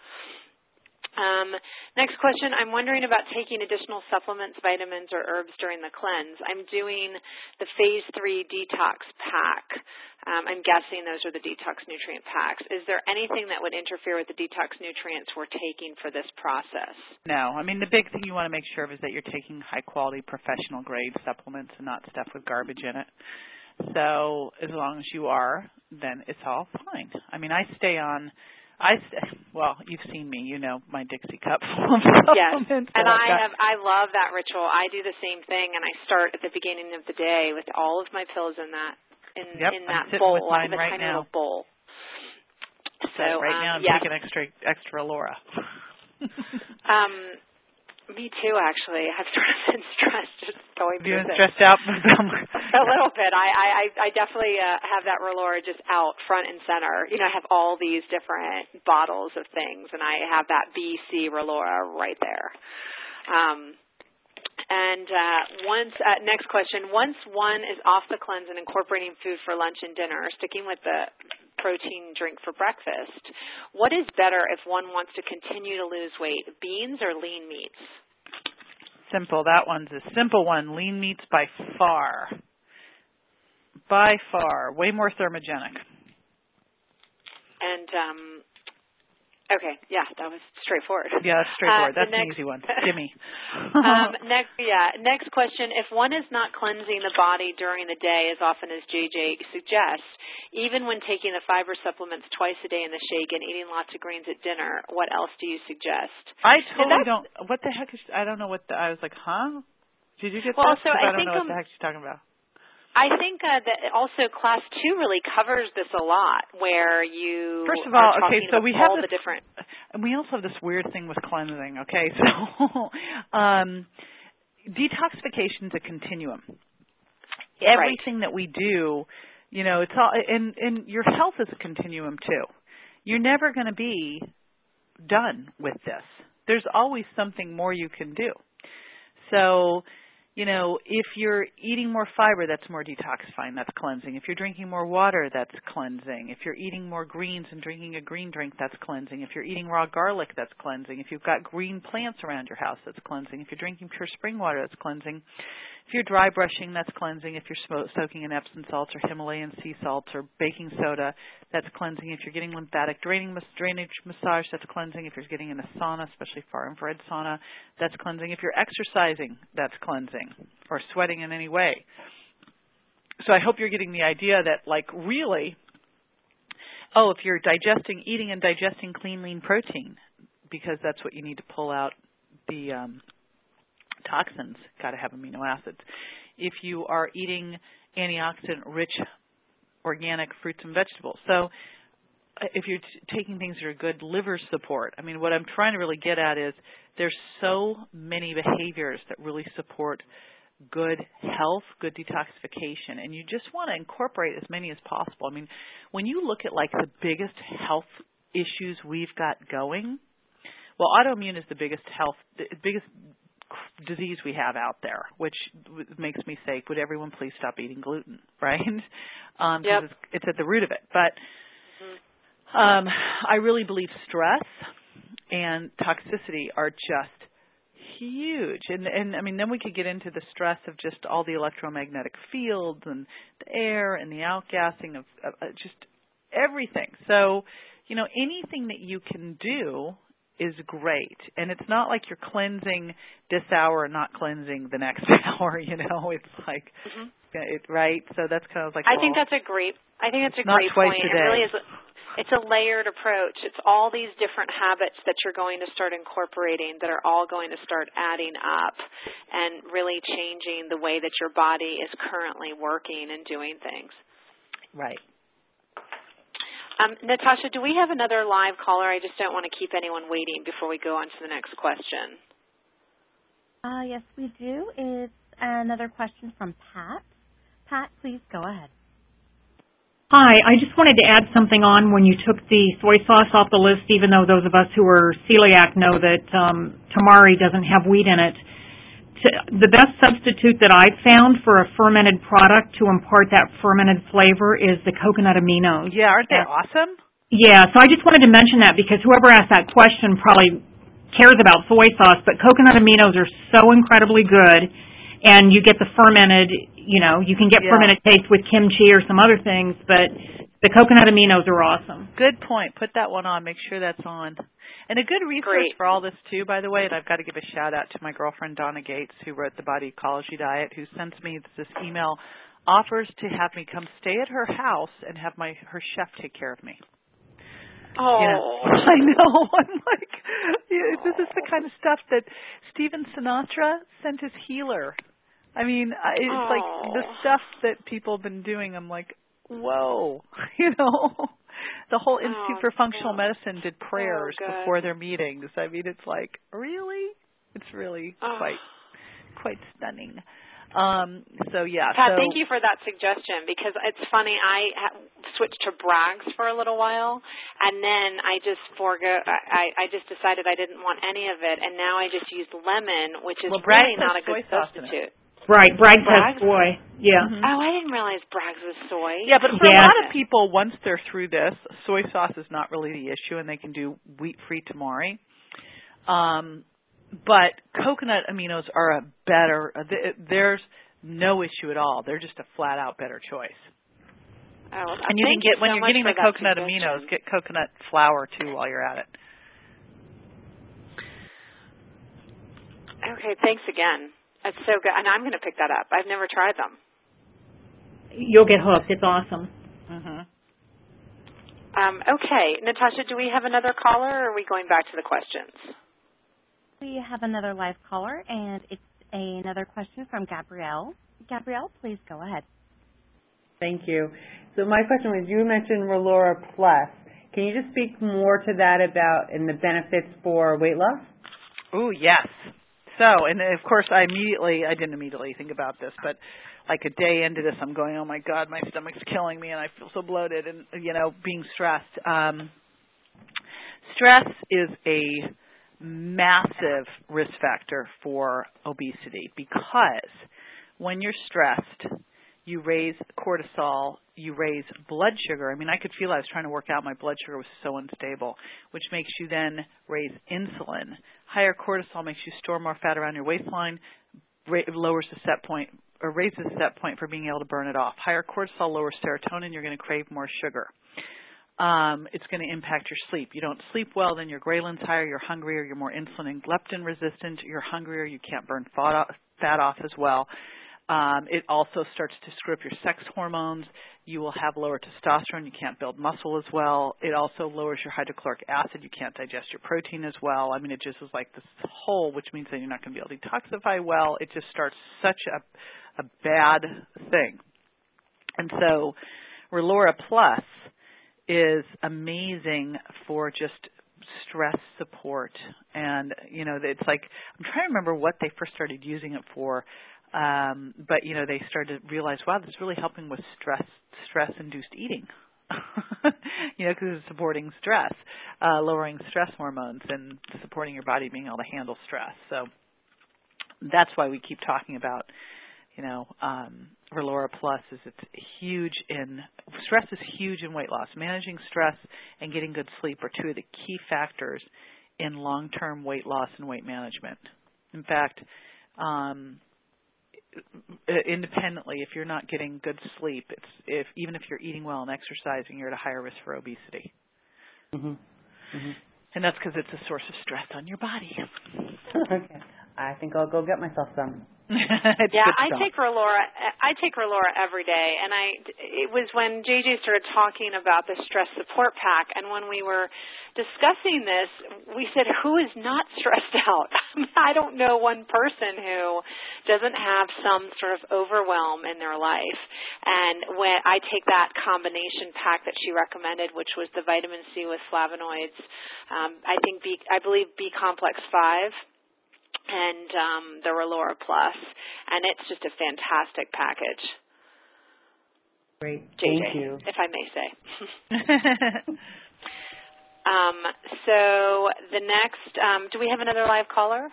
Um, next question, I'm wondering about taking additional supplements, vitamins, or herbs during the cleanse. I'm doing the phase three detox pack. Um, I'm guessing those are the detox nutrient packs. Is there anything that would interfere with the detox nutrients we're taking for this process? No. I mean, the big thing you want to make sure of is that you're taking high-quality, professional-grade supplements and not stuff with garbage in it. So as long as you are, then it's all fine. I mean, I stay on... I well, you've seen me, you know, my Dixie cup full of supplements. Yes, and I have, I love that ritual. I do the same thing, and I start at the beginning of the day with all of my pills in that in, yep, in that I'm bowl. With mine I have a right tiny now. little bowl. So right um, now, I'm yes. taking extra extra Laura. um, me too, actually. I've sort of been stressed just going Have you through been this. stressed out? A little bit. I, I, I definitely uh, have that Relora just out front and center. You know, I have all these different bottles of things, and I have that B C Relora right there. Um, and uh, once, uh, next question, once one is off the cleanse and incorporating food for lunch and dinner, sticking with the protein drink for breakfast, what is better if one wants to continue to lose weight, beans or lean meats? Simple. That one's a simple one. Lean meats by far. By far. Way more thermogenic. And, um, okay, yeah, that was straightforward. Yeah, that's straightforward. Uh, that's next, an easy one. Gimme. um, next, yeah, next question. If one is not cleansing the body during the day as often as J J suggests, even when taking the fiber supplements twice a day in the shake and eating lots of greens at dinner, what else do you suggest? I totally don't. What the heck is, I don't know what the, I was like, huh? Did you get well, that? So I, I don't think know what um, the heck she's talking about. I think uh, that also class two really covers this a lot, where you First of all, are okay, talking so about we have all this, the different. And we also have this weird thing with cleansing. Okay, so um, detoxification is a continuum. Everything right. that we do, you know, it's all, and and your health is a continuum too. You're never going to be done with this. There's always something more you can do. So, you know, if you're eating more fiber, that's more detoxifying, that's cleansing. If you're drinking more water, that's cleansing. If you're eating more greens and drinking a green drink, that's cleansing. If you're eating raw garlic, that's cleansing. If you've got green plants around your house, that's cleansing. If you're drinking pure spring water, that's cleansing. If you're dry brushing, that's cleansing. If you're soaking in Epsom salts or Himalayan sea salts or baking soda, that's cleansing. If you're getting lymphatic draining, drainage massage, that's cleansing. If you're getting in a sauna, especially far infrared sauna, that's cleansing. If you're exercising, that's cleansing, or sweating in any way. So I hope you're getting the idea that, like, really, oh, if you're digesting, eating and digesting clean, lean protein, because that's what you need to pull out the um, toxins, got to have amino acids. If you are eating antioxidant-rich organic fruits and vegetables. So if you're t- taking things that are good liver support. I mean, what I'm trying to really get at is there's so many behaviors that really support good health, good detoxification, and you just want to incorporate as many as possible. I mean, when you look at like the biggest health issues we've got going, well, autoimmune is the biggest health, the biggest disease we have out there, which makes me say, would everyone please stop eating gluten, right? Um, yep. it's, it's at the root of it. But um, I really believe stress and toxicity are just huge. And, and, I mean, then we could get into the stress of just all the electromagnetic fields and the air and the outgassing of, of uh, just everything. So, you know, anything that you can do is great. And it's not like you're cleansing this hour and not cleansing the next hour, you know. It's like, mm-hmm. it, right? So that's kind of like, I well, think that's a great, I think that's a not great twice point. a day. It really is. It's a layered approach. It's all these different habits that you're going to start incorporating that are all going to start adding up and really changing the way that your body is currently working and doing things. Right. Um, Natasha, do we have another live caller? I just don't want to keep anyone waiting before we go on to the next question. Uh, yes, we do. It's another question from Pat. Pat, please go ahead. Hi, I just wanted to add something on when you took the soy sauce off the list, even though those of us who are celiac know that um, tamari doesn't have wheat in it. To, the best substitute that I've found for a fermented product to impart that fermented flavor is the coconut aminos. Yeah, aren't they awesome? Yeah, so I just wanted to mention that because whoever asked that question probably cares about soy sauce, but coconut aminos are so incredibly good, and you get the fermented, you know, you can get yeah. fermented taste with kimchi or some other things, but the coconut aminos are awesome. Good point. Put that one on. Make sure that's on. And a good resource Great. for all this, too, by the way, and I've got to give a shout-out to my girlfriend, Donna Gates, who wrote the Body Ecology Diet, who sends me this email, offers to have me come stay at her house and have my her chef take care of me. Oh. Yeah. I know. I'm like, yeah, this is the kind of stuff that Stephen Sinatra sent his healer. I mean, it's oh. like the stuff that people have been doing, I'm like, whoa, you know. The whole Institute oh, for Functional so, Medicine did prayers so before their meetings. I mean, it's like, really? It's really oh. quite quite stunning. Um, so, yeah. Pat, so, thank you for that suggestion because it's funny. I ha- switched to Bragg's for a little while, and then I just forgo. I, I just decided I didn't want any of it, and now I just use lemon, which is well, really not a good substitute. Right, Bragg's Bragg's? has soy. Yeah. Mm-hmm. Oh, I didn't realize Bragg's was soy. Yeah, but for yeah. a lot of people, once they're through this, soy sauce is not really the issue, and they can do wheat-free tamari. Um, but coconut aminos are a better. There's no issue at all. They're just a flat-out better choice. Oh, well, and you can get you when so you're getting the coconut suggestion. aminos, get coconut flour too while you're at it. Okay, thanks again. That's so good, and I'm going to pick that up. I've never tried them. You'll get hooked. It's awesome. Mm-hmm. Um, okay, Natasha, do we have another caller, or are we going back to the questions? We have another live caller, and it's another question from Gabrielle. Gabrielle, please go ahead. Thank you. So my question was, you mentioned Relora Plus. Can you just speak more to that about and the benefits for weight loss? Oh, yes. So, and of course, I immediately, I didn't immediately think about this, but like a day into this, I'm going, oh my God, my stomach's killing me and I feel so bloated and, you know, being stressed. Um, stress is a massive risk factor for obesity because when you're stressed, you raise cortisol, you raise blood sugar. I mean, I could feel I was trying to work out. My blood sugar was so unstable, which makes you then raise insulin. Higher cortisol makes you store more fat around your waistline, ra- lowers the set point, or raises the set point for being able to burn it off. Higher cortisol lowers serotonin. You're going to crave more sugar. Um, it's going to impact your sleep. You don't sleep well, then your ghrelin's higher, you're hungrier, you're more insulin and leptin resistant, you're hungrier, you can't burn fat off, fat off as well. Um, it also starts to screw up your sex hormones. You will have lower testosterone. You can't build muscle as well. It also lowers your hydrochloric acid. You can't digest your protein as well. I mean, it just is like this whole, which means that you're not going to be able to detoxify well. It just starts such a, a bad thing. And so Relora Plus is amazing for just stress support. And, you know, it's like, I'm trying to remember what they first started using it for. Um, but, you know, they started to realize, wow, this is really helping with stress, stress-induced eating. You know, because it's supporting stress, uh, lowering stress hormones and supporting your body being able to handle stress. So that's why we keep talking about, you know, um, Relora Plus is it's huge in, stress is huge in weight loss. Managing stress and getting good sleep are two of the key factors in long-term weight loss and weight management. In fact, um, independently, if you're not getting good sleep, it's if even if you're eating well and exercising, you're at a higher risk for obesity. Mm-hmm. Mm-hmm. And that's because it's a source of stress on your body. Okay. I think I'll go get myself some. Yeah, I take Relora. I take Relora every day, and I. It was when J J started talking about the stress support pack, and when we were discussing this, we said, "Who is not stressed out?" I don't know one person who doesn't have some sort of overwhelm in their life. And when I take that combination pack that she recommended, which was the vitamin C with flavonoids, um, I think B, I believe B complex five. And um, the Relora Plus, and it's just a fantastic package. Great, J J, thank you. if I may say. um, so the next, um, do we have another live caller?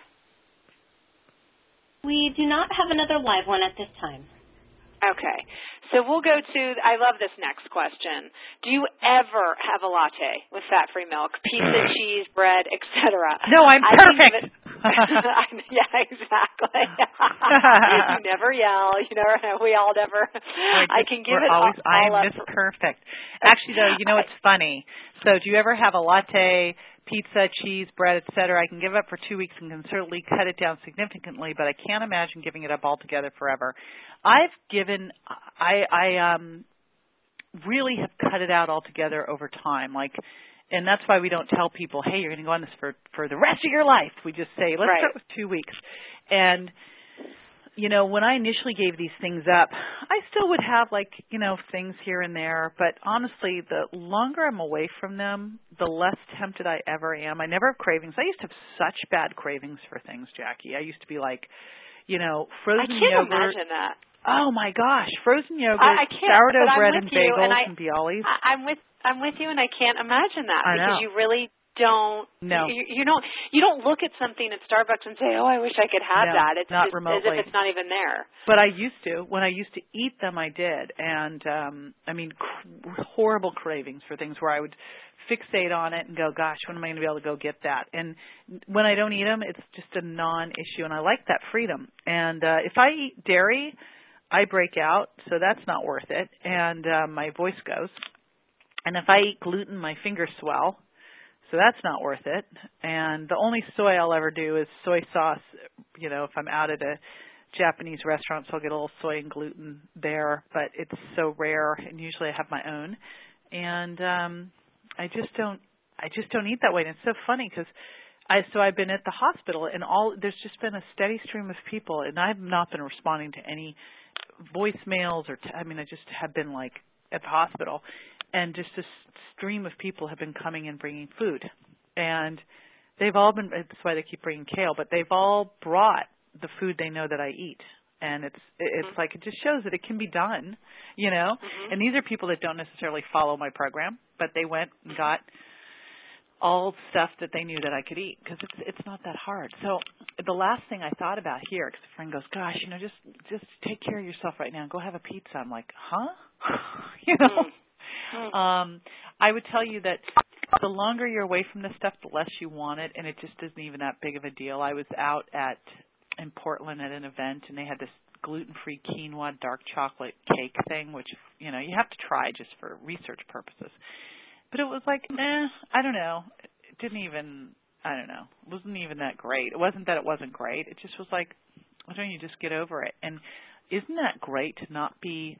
We do not have another live one at this time. Okay. So we'll go to, I love this next question. Do you ever have a latte with fat-free milk, pizza, cheese, bread, et cetera? No, I'm I perfect. It, yeah, exactly. You never yell. You never. We all never. Just, I can give it all. Always, all I'm up. Miss Perfect. Actually, though, you know it's funny. So, do you ever have a latte, pizza, cheese, bread, et cetera? I can give it up for two weeks and can certainly cut it down significantly, but I can't imagine giving it up altogether forever. I've given. I. I um. really have cut it out altogether over time. Like. And that's why we don't tell people, hey, you're going to go on this for, for the rest of your life. We just say, let's right. start with two weeks. And, you know, when I initially gave these things up, I still would have, like, you know, things here and there. But honestly, the longer I'm away from them, the less tempted I ever am. I never have cravings. I used to have such bad cravings for things, Jackie. I used to be like, you know, frozen I can't yogurt. imagine that. Oh, my gosh. Frozen yogurt, I, I can't, sourdough bread and bagels and, I, and Bialys. I, I'm with I'm with you, and I can't imagine that I because know. you really don't. No. You, you don't. You don't look at something at Starbucks and say, "Oh, I wish I could have no, that." It's not just remotely. as if it's not even there. But I used to. When I used to eat them, I did, and um, I mean, cr- horrible cravings for things where I would fixate on it and go, "Gosh, when am I going to be able to go get that?" And when I don't eat them, it's just a non-issue, and I like that freedom. And uh, if I eat dairy, I break out, so that's not worth it, and uh, my voice goes. And if I eat gluten, my fingers swell, so that's not worth it. And the only soy I'll ever do is soy sauce. You know, if I'm out at a Japanese restaurant, so I'll get a little soy and gluten there, but it's so rare, and usually I have my own. And um, I just don't, I just don't eat that way. And it's so funny because I, so I've been at the hospital, and all there's just been a steady stream of people, and I've not been responding to any voicemails or t- I mean I just have been like at the hospital, and just a stream of people have been coming and bringing food, and they've all been, that's why they keep bringing kale, but they've all brought the food they know that I eat, and it's it's mm-hmm. like it just shows that it can be done, you know. Mm-hmm. And these are people that don't necessarily follow my program, but they went and got all stuff that they knew that I could eat, because it's it's not that hard. So the last thing I thought about here, because a friend goes, gosh, you know, just just take care of yourself right now and go have a pizza. I'm like, huh? you know? Mm. Um, I would tell you that the longer you're away from this stuff, the less you want it, and it just isn't even that big of a deal. I was out at in Portland at an event, and they had this gluten-free quinoa dark chocolate cake thing, which, you know, you have to try just for research purposes. But it was like, eh, I don't know. It didn't even, I don't know. It wasn't even that great. It wasn't that it wasn't great. It just was like, why don't you just get over it? And isn't that great to not be,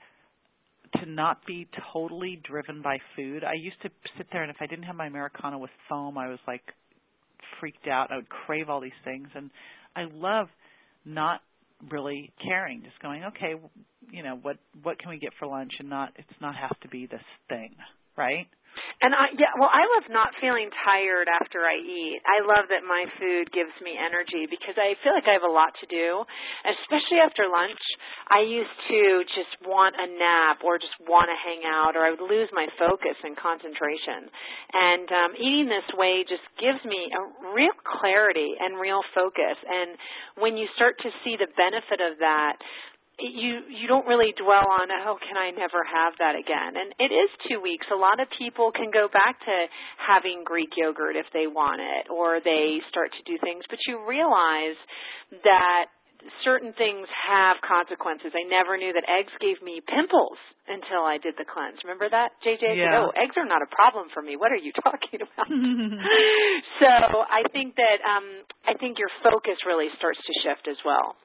to not be totally driven by food? I used to sit there, and if I didn't have my Americano with foam, I was like freaked out. I would crave all these things. And I love not really caring, just going, okay, you know, what, what can we get for lunch, and not, it's not have to be this thing, right? And I, yeah, well, I love not feeling tired after I eat. I love that my food gives me energy because I feel like I have a lot to do, especially after lunch. I used to just want a nap or just want to hang out, or I would lose my focus and concentration. And um, eating this way just gives me a real clarity and real focus. And when you start to see the benefit of that, you you don't really dwell on, oh, can I never have that again? And it is two weeks. A lot of people can go back to having Greek yogurt if they want it, or they start to do things. But you realize that certain things have consequences. I never knew that eggs gave me pimples until I did the cleanse. Remember that, J J? Yeah. Oh, eggs are not a problem for me. What are you talking about? So I think that um, I think your focus really starts to shift as well.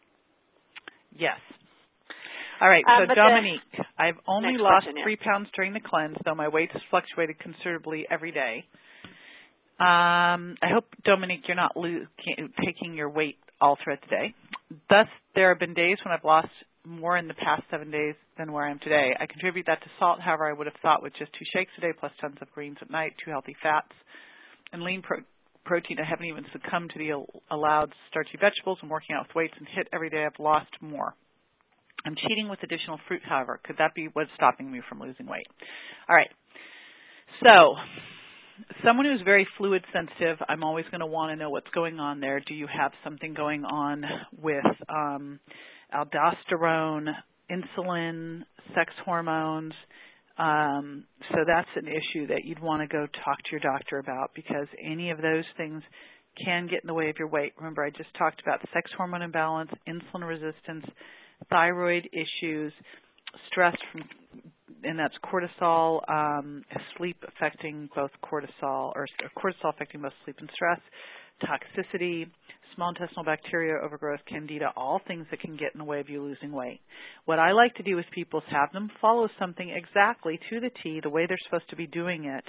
Yes. All right, so um, Dominique, I've only lost question, yeah. three pounds during the cleanse, though my weight has fluctuated considerably every day. Um, I hope, Dominique, you're not lo- taking your weight all throughout the day. Thus, there have been days when I've lost more in the past seven days than where I am today. I contribute that to salt. However, I would have thought with just two shakes a day plus tons of greens at night, two healthy fats, and lean pro- protein, I haven't even succumbed to the al- allowed starchy vegetables and working out with weights and hit every day, I've lost more. I'm cheating with additional fruit, however. Could that be what's stopping me from losing weight? All right. So someone who's very fluid sensitive, I'm always going to want to know what's going on there. Do you have something going on with um, aldosterone, insulin, sex hormones? Um, so that's an issue that you'd want to go talk to your doctor about, because any of those things can get in the way of your weight. Remember, I just talked about sex hormone imbalance, insulin resistance, thyroid issues, stress from, and that's cortisol, um, sleep affecting both cortisol, or cortisol affecting both sleep and stress, toxicity, small intestinal bacteria, overgrowth, candida, all things that can get in the way of you losing weight. What I like to do with people is have them follow something exactly to the T, the way they're supposed to be doing it,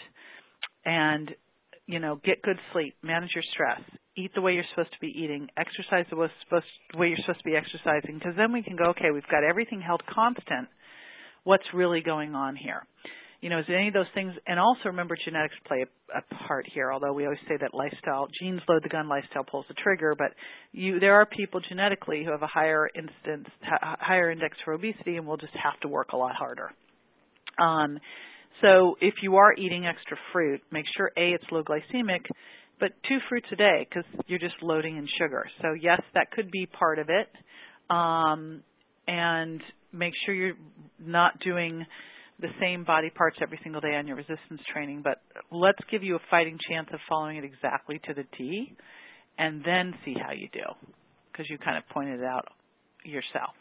and, you know, get good sleep, manage your stress, eat the way you're supposed to be eating, exercise the way, supposed, the way you're supposed to be exercising, because then we can go, okay, we've got everything held constant. What's really going on here? You know, is any of those things, and also remember genetics play a, a part here, although we always say that lifestyle, genes load the gun, lifestyle pulls the trigger, but you, there are people genetically who have a higher instance, higher index for obesity, and will just have to work a lot harder. Um, so if you are eating extra fruit, make sure, A, it's low glycemic, but two fruits a day, because you're just loading in sugar. So yes, that could be part of it, um, and make sure you're not doing the same body parts every single day on your resistance training, but let's give you a fighting chance of following it exactly to the T, and then see how you do, because you kind of pointed it out yourself.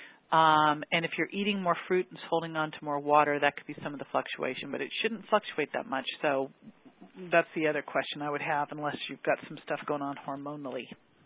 Um, and if you're eating more fruit and holding on to more water, that could be some of the fluctuation, but it shouldn't fluctuate that much. So that's the other question I would have, unless you've got some stuff going on hormonally.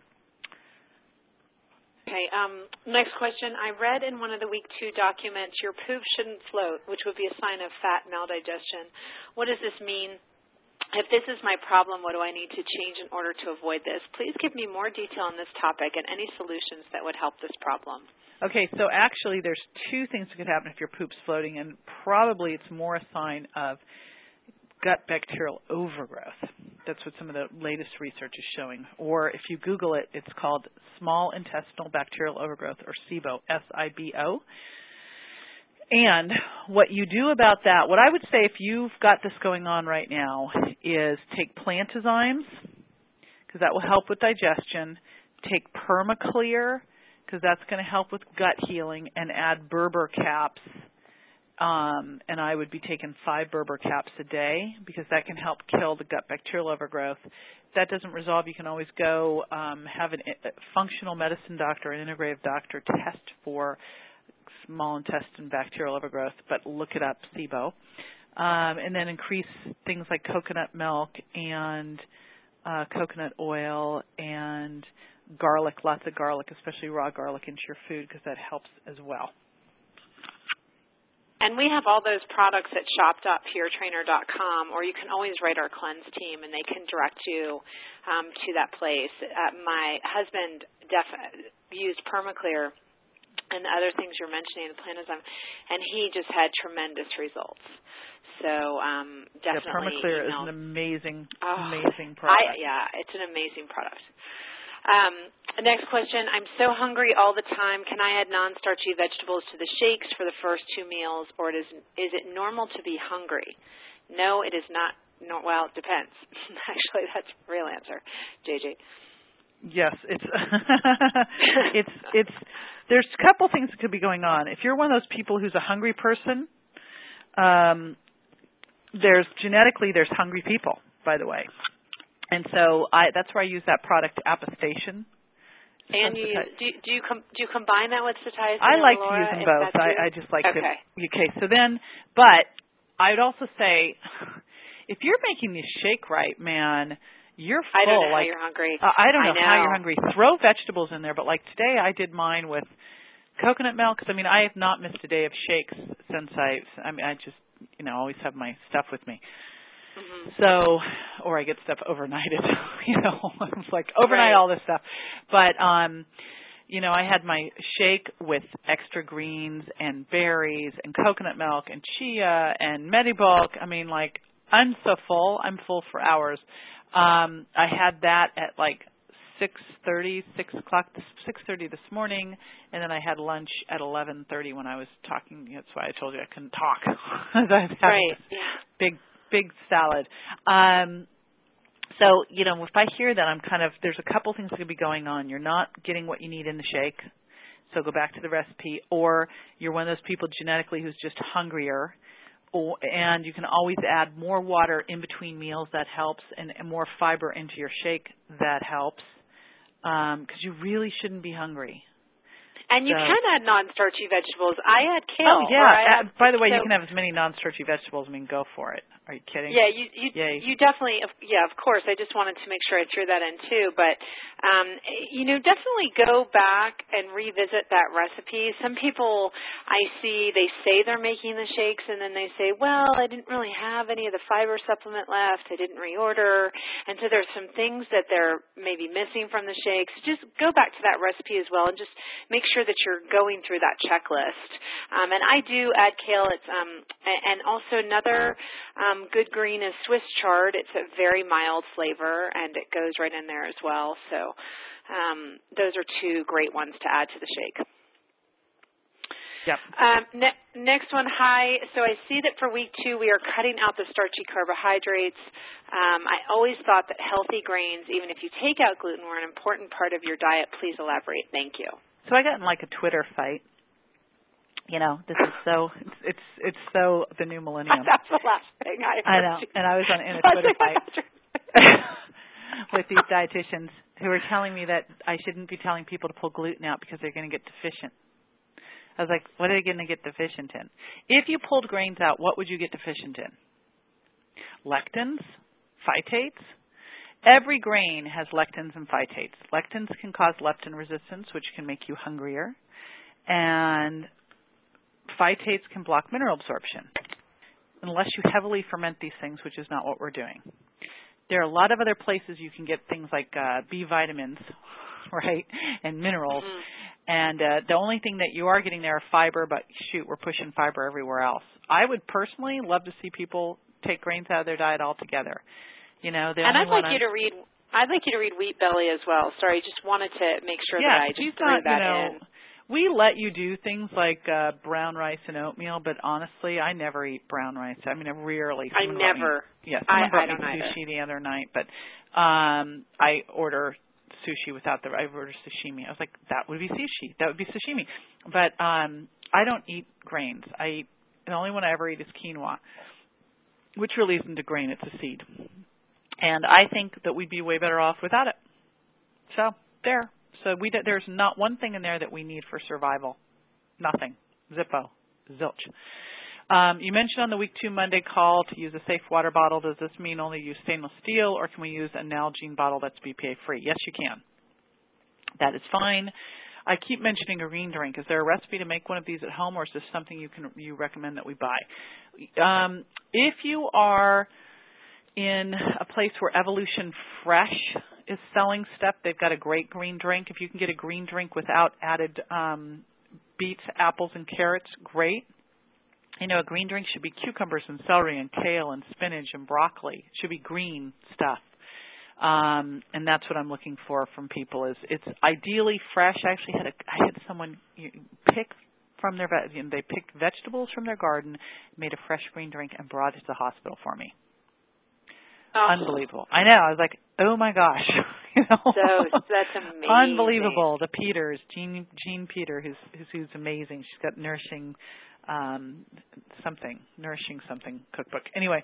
Okay, um, next question. I read in one of the week two documents, your poop shouldn't float, which would be a sign of fat maldigestion. What does this mean? If this is my problem, what do I need to change in order to avoid this? Please give me more detail on this topic and any solutions that would help this problem. Okay, so actually there's two things that could happen if your poop's floating, and probably it's more a sign of gut bacterial overgrowth. That's what some of the latest research is showing. Or if you Google it, it's called small intestinal bacterial overgrowth, or SIBO, S I B O. And what you do about that, what I would say if you've got this going on right now, is take plantazymes, because that will help with digestion. Take Permaclear, because that's going to help with gut healing, and add Berber caps. Um, and I would be taking five Berber caps a day, because that can help kill the gut bacterial overgrowth. If that doesn't resolve, you can always go um, have a functional medicine doctor, an integrative doctor, test for small intestine bacterial overgrowth, but look it up, SIBO. Um, and then increase things like coconut milk and uh, coconut oil and garlic, lots of garlic, especially raw garlic, into your food, because that helps as well. And we have all those products at shop dot pure trainer dot com, or you can always write our cleanse team, and they can direct you um, to that place. Uh, my husband def- used Permaclear and the other things you're mentioning, the plant enzyme, and he just had tremendous results. So um, definitely, yeah, Permaclear you know, is an amazing, oh, amazing product. I, yeah, it's an amazing product. Um, next question. I'm so hungry all the time. Can I add non-starchy vegetables to the shakes for the first two meals, or is, is it normal to be hungry? No, it is not. No, well, it depends. Actually, that's the real answer, J J. Yes, it's it's it's. There's a couple things that could be going on. If you're one of those people who's a hungry person, um, there's genetically there's hungry people, by the way. And so I, that's where I use that product, Apostation. And you use, do, do you com, do you combine that with Satiasin? I like Laura, to use them both. I, I just like okay. to. Okay. So then, but I would also say, if you're making this shake right, man, you're full. I don't know like, how you're hungry. Uh, I don't know, I know how you're hungry. Throw vegetables in there. But like today, I did mine with coconut milk. Cause, I mean, I have not missed a day of shakes since I. I mean, I just you know always have my stuff with me. Mm-hmm. So, or I get stuff overnighted, you know, it's like overnight right. all this stuff. But, um, you know, I had my shake with extra greens and berries and coconut milk and chia and Medibulk. I mean, like, I'm so full. I'm full for hours. Um, I had that at like six thirty, six o'clock, six thirty this morning, and then I had lunch at eleven thirty when I was talking. That's why I told you I couldn't talk. I was right. Yeah. Big. Big salad. Um, so, you know, if I hear that, I'm kind of, there's a couple things that could be going on. You're not getting what you need in the shake, so go back to the recipe, or you're one of those people genetically who's just hungrier, or, and you can always add more water in between meals, that helps, and, and more fiber into your shake, that helps, because um, you really shouldn't be hungry. And you so, can add non-starchy vegetables. I add kale. Oh, yeah. Add, By the way, so, you can have as many non-starchy vegetables. I mean, go for it. Are you kidding? Yeah, you you, Yay. you definitely, yeah, of course. I just wanted to make sure I threw that in too. But, um, you know, definitely go back and revisit that recipe. Some people I see, they say they're making the shakes and then they say, well, I didn't really have any of the fiber supplement left. I didn't reorder. And so there's some things that they're maybe missing from the shakes. Just go back to that recipe as well and just make sure that you're going through that checklist. Um, and I do add kale. It's um, and also another um, good green is Swiss chard. It's a very mild flavor, and it goes right in there as well. So um, those are two great ones to add to the shake. Yep. Um, ne- next one, hi. So I see that for week two we are cutting out the starchy carbohydrates. Um, I always thought that healthy grains, even if you take out gluten, were an important part of your diet. Please elaborate. Thank you. So I got in like a Twitter fight. You know, this is so, it's it's, it's so the new millennium. That's the last thing I heard. I know, and I was on in a Twitter fight with these dietitians who were telling me that I shouldn't be telling people to pull gluten out because they're going to get deficient. I was like, what are they going to get deficient in? If you pulled grains out, what would you get deficient in? Lectins? Phytates? Every grain has lectins and phytates. Lectins can cause leptin resistance, which can make you hungrier. And phytates can block mineral absorption unless you heavily ferment these things, which is not what we're doing. There are a lot of other places you can get things like uh, B vitamins, right, and minerals. Mm-hmm. And uh, the only thing that you are getting there are fiber, but shoot, we're pushing fiber everywhere else. I would personally love to see people take grains out of their diet altogether. You know, the and only I'd like one you to read. I'd like you to read Wheat Belly as well. Sorry, just wanted to make sure yeah, that I just threw not, that you know, in. We let you do things like uh, brown rice and oatmeal, but honestly, I never eat brown rice. I mean, I rarely. I never. Me, yeah, someone I, brought I don't me either. sushi the other night, but um, I order sushi without the. I order sashimi. I was like, that would be sushi. That would be sashimi. But um, I don't eat grains. I eat the only one I ever eat is quinoa, which really isn't a grain; it's a seed. And I think that we'd be way better off without it. So there. So we do, there's not one thing in there that we need for survival. Nothing. Zippo. Zilch. Um, you mentioned on the week two Monday call to use a safe water bottle. Does this mean only use stainless steel, or can we use a Nalgene bottle that's B P A free? Yes, you can. That is fine. I keep mentioning a green drink. Is there a recipe to make one of these at home, or is this something you can you recommend that we buy? Um, if you are in a place where Evolution Fresh is selling stuff, they've got a great green drink. If you can get a green drink without added um, beets, apples, and carrots, great. You know, a green drink should be cucumbers and celery and kale and spinach and broccoli. It should be green stuff. Um, and that's what I'm looking for from people is it's ideally fresh. I actually had a, I had someone pick from their, you know, they picked vegetables from their garden, made a fresh green drink, and brought it to the hospital for me. Oh. Unbelievable. I know. I was like, oh my gosh. you know? So that's amazing. Unbelievable. The Peters, Jean, Jean Peter, who's, who's, who's amazing. She's got nourishing, um, something, nourishing something cookbook. Anyway,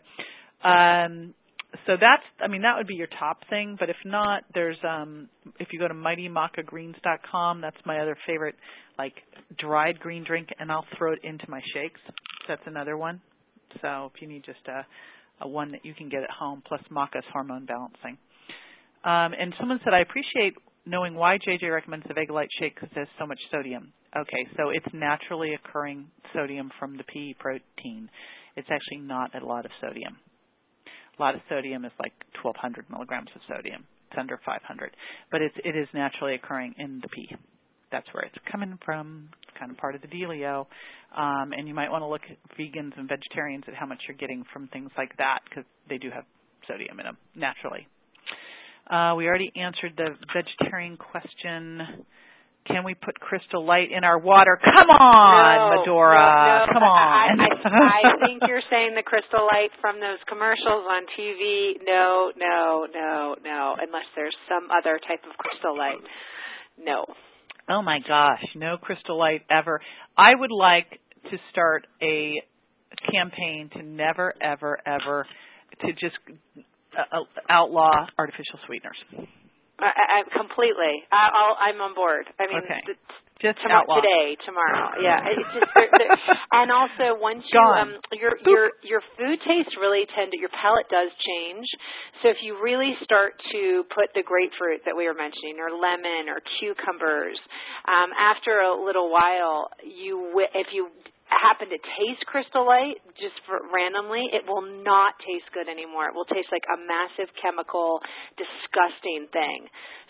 um, so that's, I mean, that would be your top thing. But if not, there's, um, if you go to mighty maca greens dot com, that's my other favorite, like, dried green drink, and I'll throw it into my shakes. That's another one. So if you need just a, a one that you can get at home, plus maca's hormone balancing. Um, and someone said, I appreciate knowing why J J recommends the Vega Light shake because there's so much sodium. Okay, so it's naturally occurring sodium from the pea protein. It's actually not a lot of sodium. A lot of sodium is like twelve hundred milligrams of sodium. It's under five hundred. But it's, it is naturally occurring in the pea. That's where it's coming from. It's kind of part of the dealio. Um, and you might want to look at vegans and vegetarians at how much you're getting from things like that because they do have sodium in them naturally. Uh, we already answered the vegetarian question. Can we put Crystal Light in our water? Come on, no, Medora. No, no. Come on. I, I, I think you're saying the Crystal Light from those commercials on T V. No, no, no, no, unless there's some other type of Crystal Light. No. Oh, my gosh. No Crystal Light ever. I would like to start a campaign to never, ever, ever to just uh, outlaw artificial sweeteners. I, I completely. I, I'll, I'm on board. I mean, okay. the, just tomorrow, outlaw. today, tomorrow. Yeah. It's just, they're, they're, and also, once you um, your Boop. your your food tastes really tend to your palate does change. So if you really start to put the grapefruit that we were mentioning, or lemon, or cucumbers, um, after a little while, you if you happen to taste Crystal Light just for randomly, it will not taste good anymore. It will taste like a massive chemical, disgusting thing.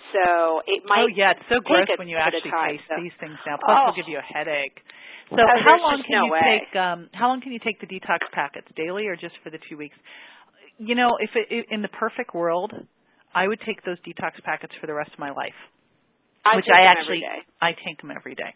So it might. Oh yeah, it's so gross when you actually time, taste so. these things now. Plus, oh. it'll give you a headache. So oh, how long can no you way. take? Um, how long can you take the detox packets? Daily or just for the two weeks? You know, if it, in the perfect world, I would take those detox packets for the rest of my life. I which take I them actually every day. I take them every day.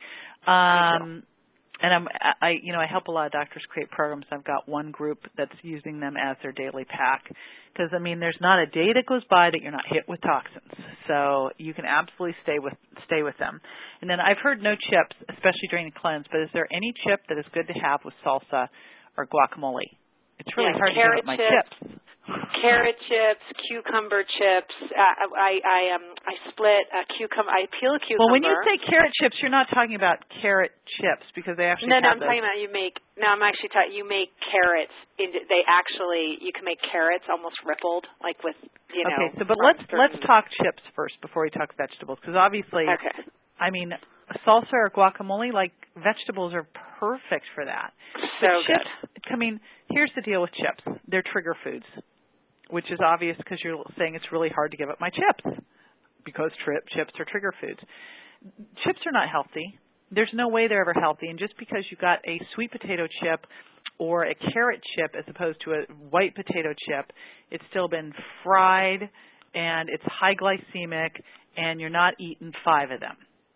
Um, And I'm, I, you know, I help a lot of doctors create programs. I've got one group that's using them as their daily pack because, I mean, there's not a day that goes by that you're not hit with toxins. So you can absolutely stay with stay with them. And then I've heard no chips, especially during the cleanse. But is there any chip that is good to have with salsa or guacamole? It's really yes, hard to give up my chips. chips. Carrot chips, cucumber chips. Uh, I I um I split a cucumber. I peel a cucumber. Well, when you say carrot chips, you're not talking about carrot chips because they actually no, have no. I'm those. talking about you make. No, I'm actually talking. You make carrots. Into, they actually you can make carrots almost rippled, like with you know. Okay, so but let's certain... let's talk chips first before we talk vegetables because obviously, okay. I mean, salsa or guacamole, like vegetables are perfect for that. So but chips, good. I mean, here's the deal with chips. They're trigger foods. Which is obvious because you're saying it's really hard to give up my chips because tri- chips are trigger foods. Chips are not healthy. There's no way they're ever healthy. And just because you got a sweet potato chip or a carrot chip as opposed to a white potato chip, it's still been fried and it's high glycemic and you're not eating five of them.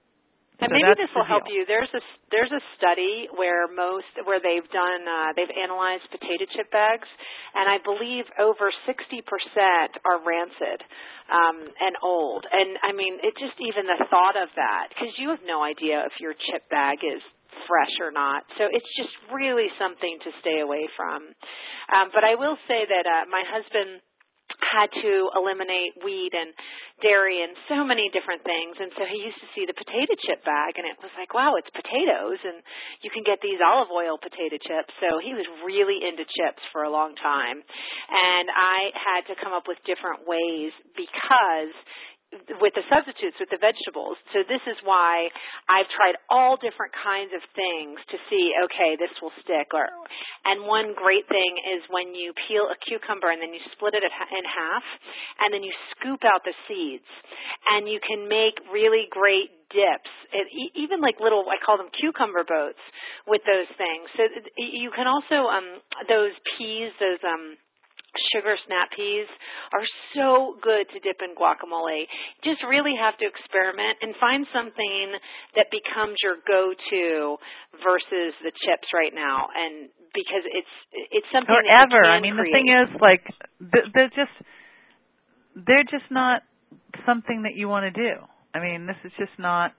And so maybe this the will help deal. you. There's a there's a study where most where they've done uh, they've analyzed potato chip bags, and I believe over sixty percent are rancid um, and old. And I mean, it just even the thought of that because you have no idea if your chip bag is fresh or not. So it's just really something to stay away from. Um, but I will say that uh, my husband had to eliminate wheat and dairy and so many different things. And so he used to see the potato chip bag, and it was like, wow, it's potatoes, and you can get these olive oil potato chips. So he was really into chips for a long time. And I had to come up with different ways because with the substitutes, with the vegetables. So this is why I've tried all different kinds of things to see, okay, this will stick. Or, and one great thing is when you peel a cucumber and then you split it in half, and then you scoop out the seeds, and you can make really great dips, it, even like little, I call them cucumber boats with those things. So you can also, um, those peas, those um, sugar snap peas are so good to dip in guacamole. You just really have to experiment and find something that becomes your go-to versus the chips right now. And because it's it's something or that ever. you can I mean, create. the thing is, like, they're just they're just not something that you want to do. I mean, this is just not.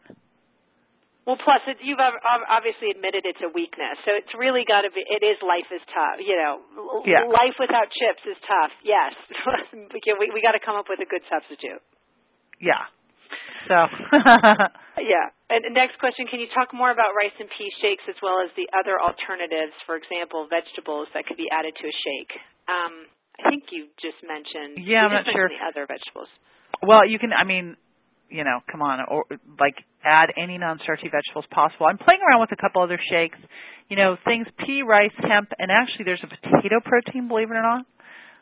Well, plus, it, you've obviously admitted it's a weakness, so it's really got to be, it is life is tough, you know. Yeah. Life without chips is tough, yes. we we got to come up with a good substitute. Yeah. So. Yeah. And next question, can you talk more about rice and pea shakes as well as the other alternatives, for example, vegetables that could be added to a shake? Um, I think you just mentioned, yeah, I'm you just not sure. the other vegetables. Well, you can, I mean, you know, come on, or like add any non-starchy vegetables possible. I'm playing around with a couple other shakes, you know, things pea, rice, hemp, and actually there's a potato protein, believe it or not,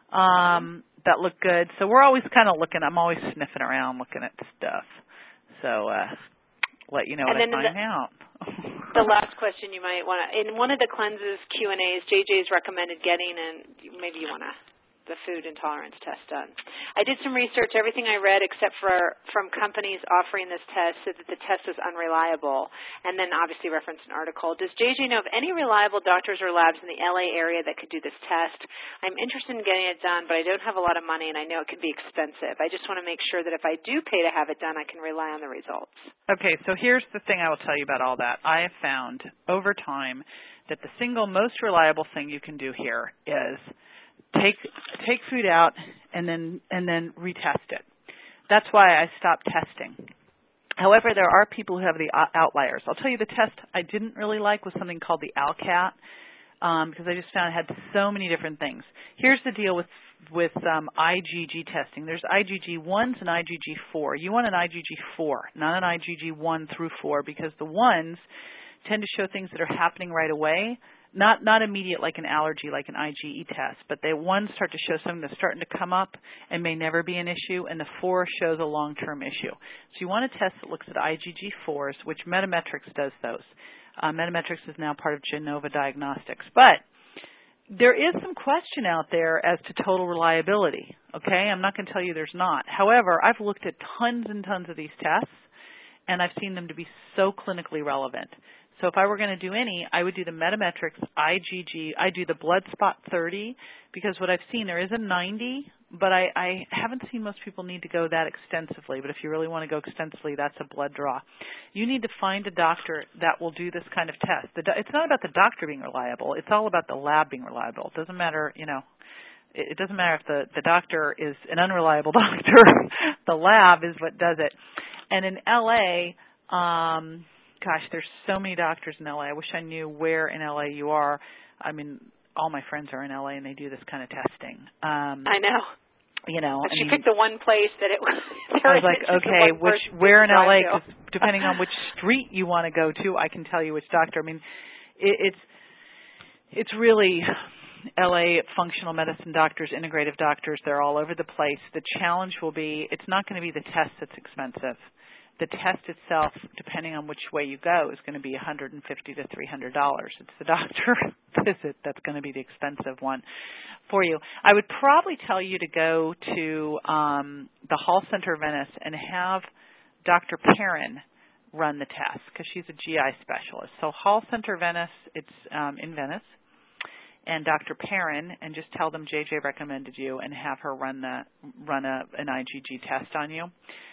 um, that look good. So we're always kind of looking, I'm always sniffing around looking at stuff. So uh, let you know and what I then find the, out. The last question you might want to, in one of the cleanses Q and A's, J J's recommended getting, and maybe you want to, the food intolerance test done. I did some research. Everything I read except for from companies offering this test said that the test was unreliable, and then obviously referenced an article. Does J J know of any reliable doctors or labs in the L A area that could do this test? I'm interested in getting it done, but I don't have a lot of money, and I know it can be expensive. I just want to make sure that if I do pay to have it done, I can rely on the results. Okay, so here's the thing I will tell you about all that. I have found over time that the single most reliable thing you can do here is Take take food out and then and then retest it. That's why I stopped testing. However, there are people who have the outliers. I'll tell you the test I didn't really like was something called the ALCAT um, because I just found it had so many different things. Here's the deal with with um, I G G testing. There's I G G ones and I G G four. You want an I G G four, not an I G G one through four, because the ones tend to show things that are happening right away. Not not immediate like an allergy, like an I G E test, but the ones start to show something that's starting to come up and may never be an issue, and the four shows a long-term issue. So you want a test that looks at I G G fours, which Metametrics does those. Uh, Metametrics is now part of Genova Diagnostics. But there is some question out there as to total reliability, okay? I'm not going to tell you there's not. However, I've looked at tons and tons of these tests, and I've seen them to be so clinically relevant. So if I were going to do any, I would do the Metametrics I G G. I do the Blood Spot thirty because what I've seen, there is a ninety, but I, I haven't seen most people need to go that extensively. But if you really want to go extensively, that's a blood draw. You need to find a doctor that will do this kind of test. The, it's not about the doctor being reliable. It's all about the lab being reliable. It doesn't matter, you know, it, it doesn't matter if the, the doctor is an unreliable doctor. The lab is what does it. And in L A, um, gosh, there's so many doctors in L A. I wish I knew where in L A you are. I mean, all my friends are in L A and they do this kind of testing. Um, I know. You know, but I she mean, picked the one place that it was. I was like, okay, which where in L A? Because depending on which street you want to go to, I can tell you which doctor. I mean, it, it's it's really L A functional medicine doctors, integrative doctors. They're all over the place. The challenge will be it's not going to be the test that's expensive. The test itself, depending on which way you go, is going to be one hundred fifty to three hundred dollars. It's the doctor visit that's going to be the expensive one for you. I would probably tell you to go to um, the Hall Center of Venice and have Doctor Perrin run the test because she's a G I specialist. So Hall Center Venice, it's um, in Venice, and Doctor Perrin, and just tell them J J recommended you and have her run the run a, an I G G test on you.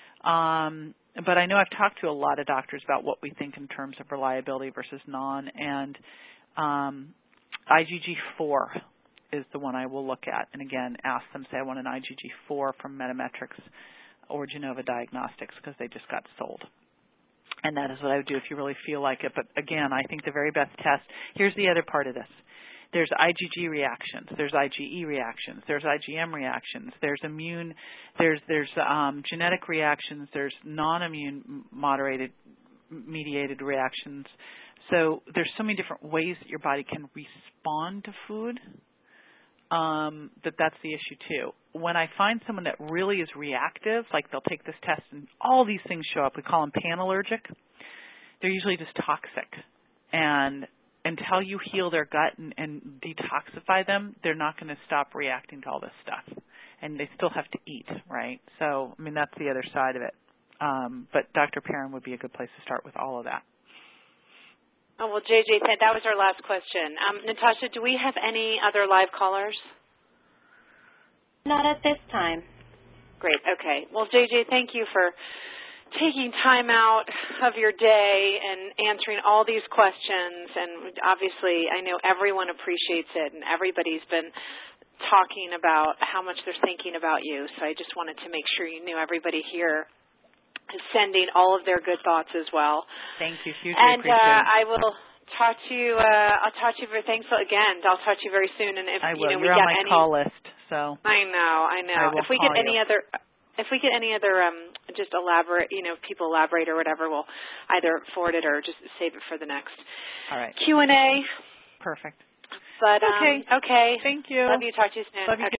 Um, But I know I've talked to a lot of doctors about what we think in terms of reliability versus non, and um, I G G four is the one I will look at. And again, ask them, say I want an I G G four from Metametrics or Genova Diagnostics because they just got sold. And that is what I would do if you really feel like it. But again, I think the very best test, here's the other part of this. there's IgG reactions, there's IgE reactions, there's IgM reactions, there's immune, there's there's um, genetic reactions, there's non-immune moderated mediated reactions. So there's so many different ways that your body can respond to food. Um, that that's the issue too. When I find someone that really is reactive, like they'll take this test and all these things show up, we call them panallergic. They're usually just toxic, and until you heal their gut and, and detoxify them, they're not going to stop reacting to all this stuff, and they still have to eat, right? So, I mean, that's the other side of it. Um, but Doctor Perrin would be a good place to start with all of that. Oh, well, J J said that was our last question. Um, Natasha, do we have any other live callers? Not at this time. Great. Okay. Well, J J, thank you for taking time out of your day and answering all these questions. And obviously, I know everyone appreciates it, and everybody's been talking about how much they're thinking about you. So I just wanted to make sure you knew everybody here is sending all of their good thoughts as well. Thank you. Hugely and appreciate uh, it. I will talk to you. Uh, I'll talk to you very thanks again. I'll talk to you very soon. And if I you will. know, You're we on get my any, call list. So I know. I know. I will if we call get any you. other. If we get any other, um, just elaborate, you know, people elaborate or whatever, we'll either forward it or just save it for the next all right. Q and A. Perfect. But um, okay. okay. Thank you. Love you. Talk to you soon. Love you. Okay.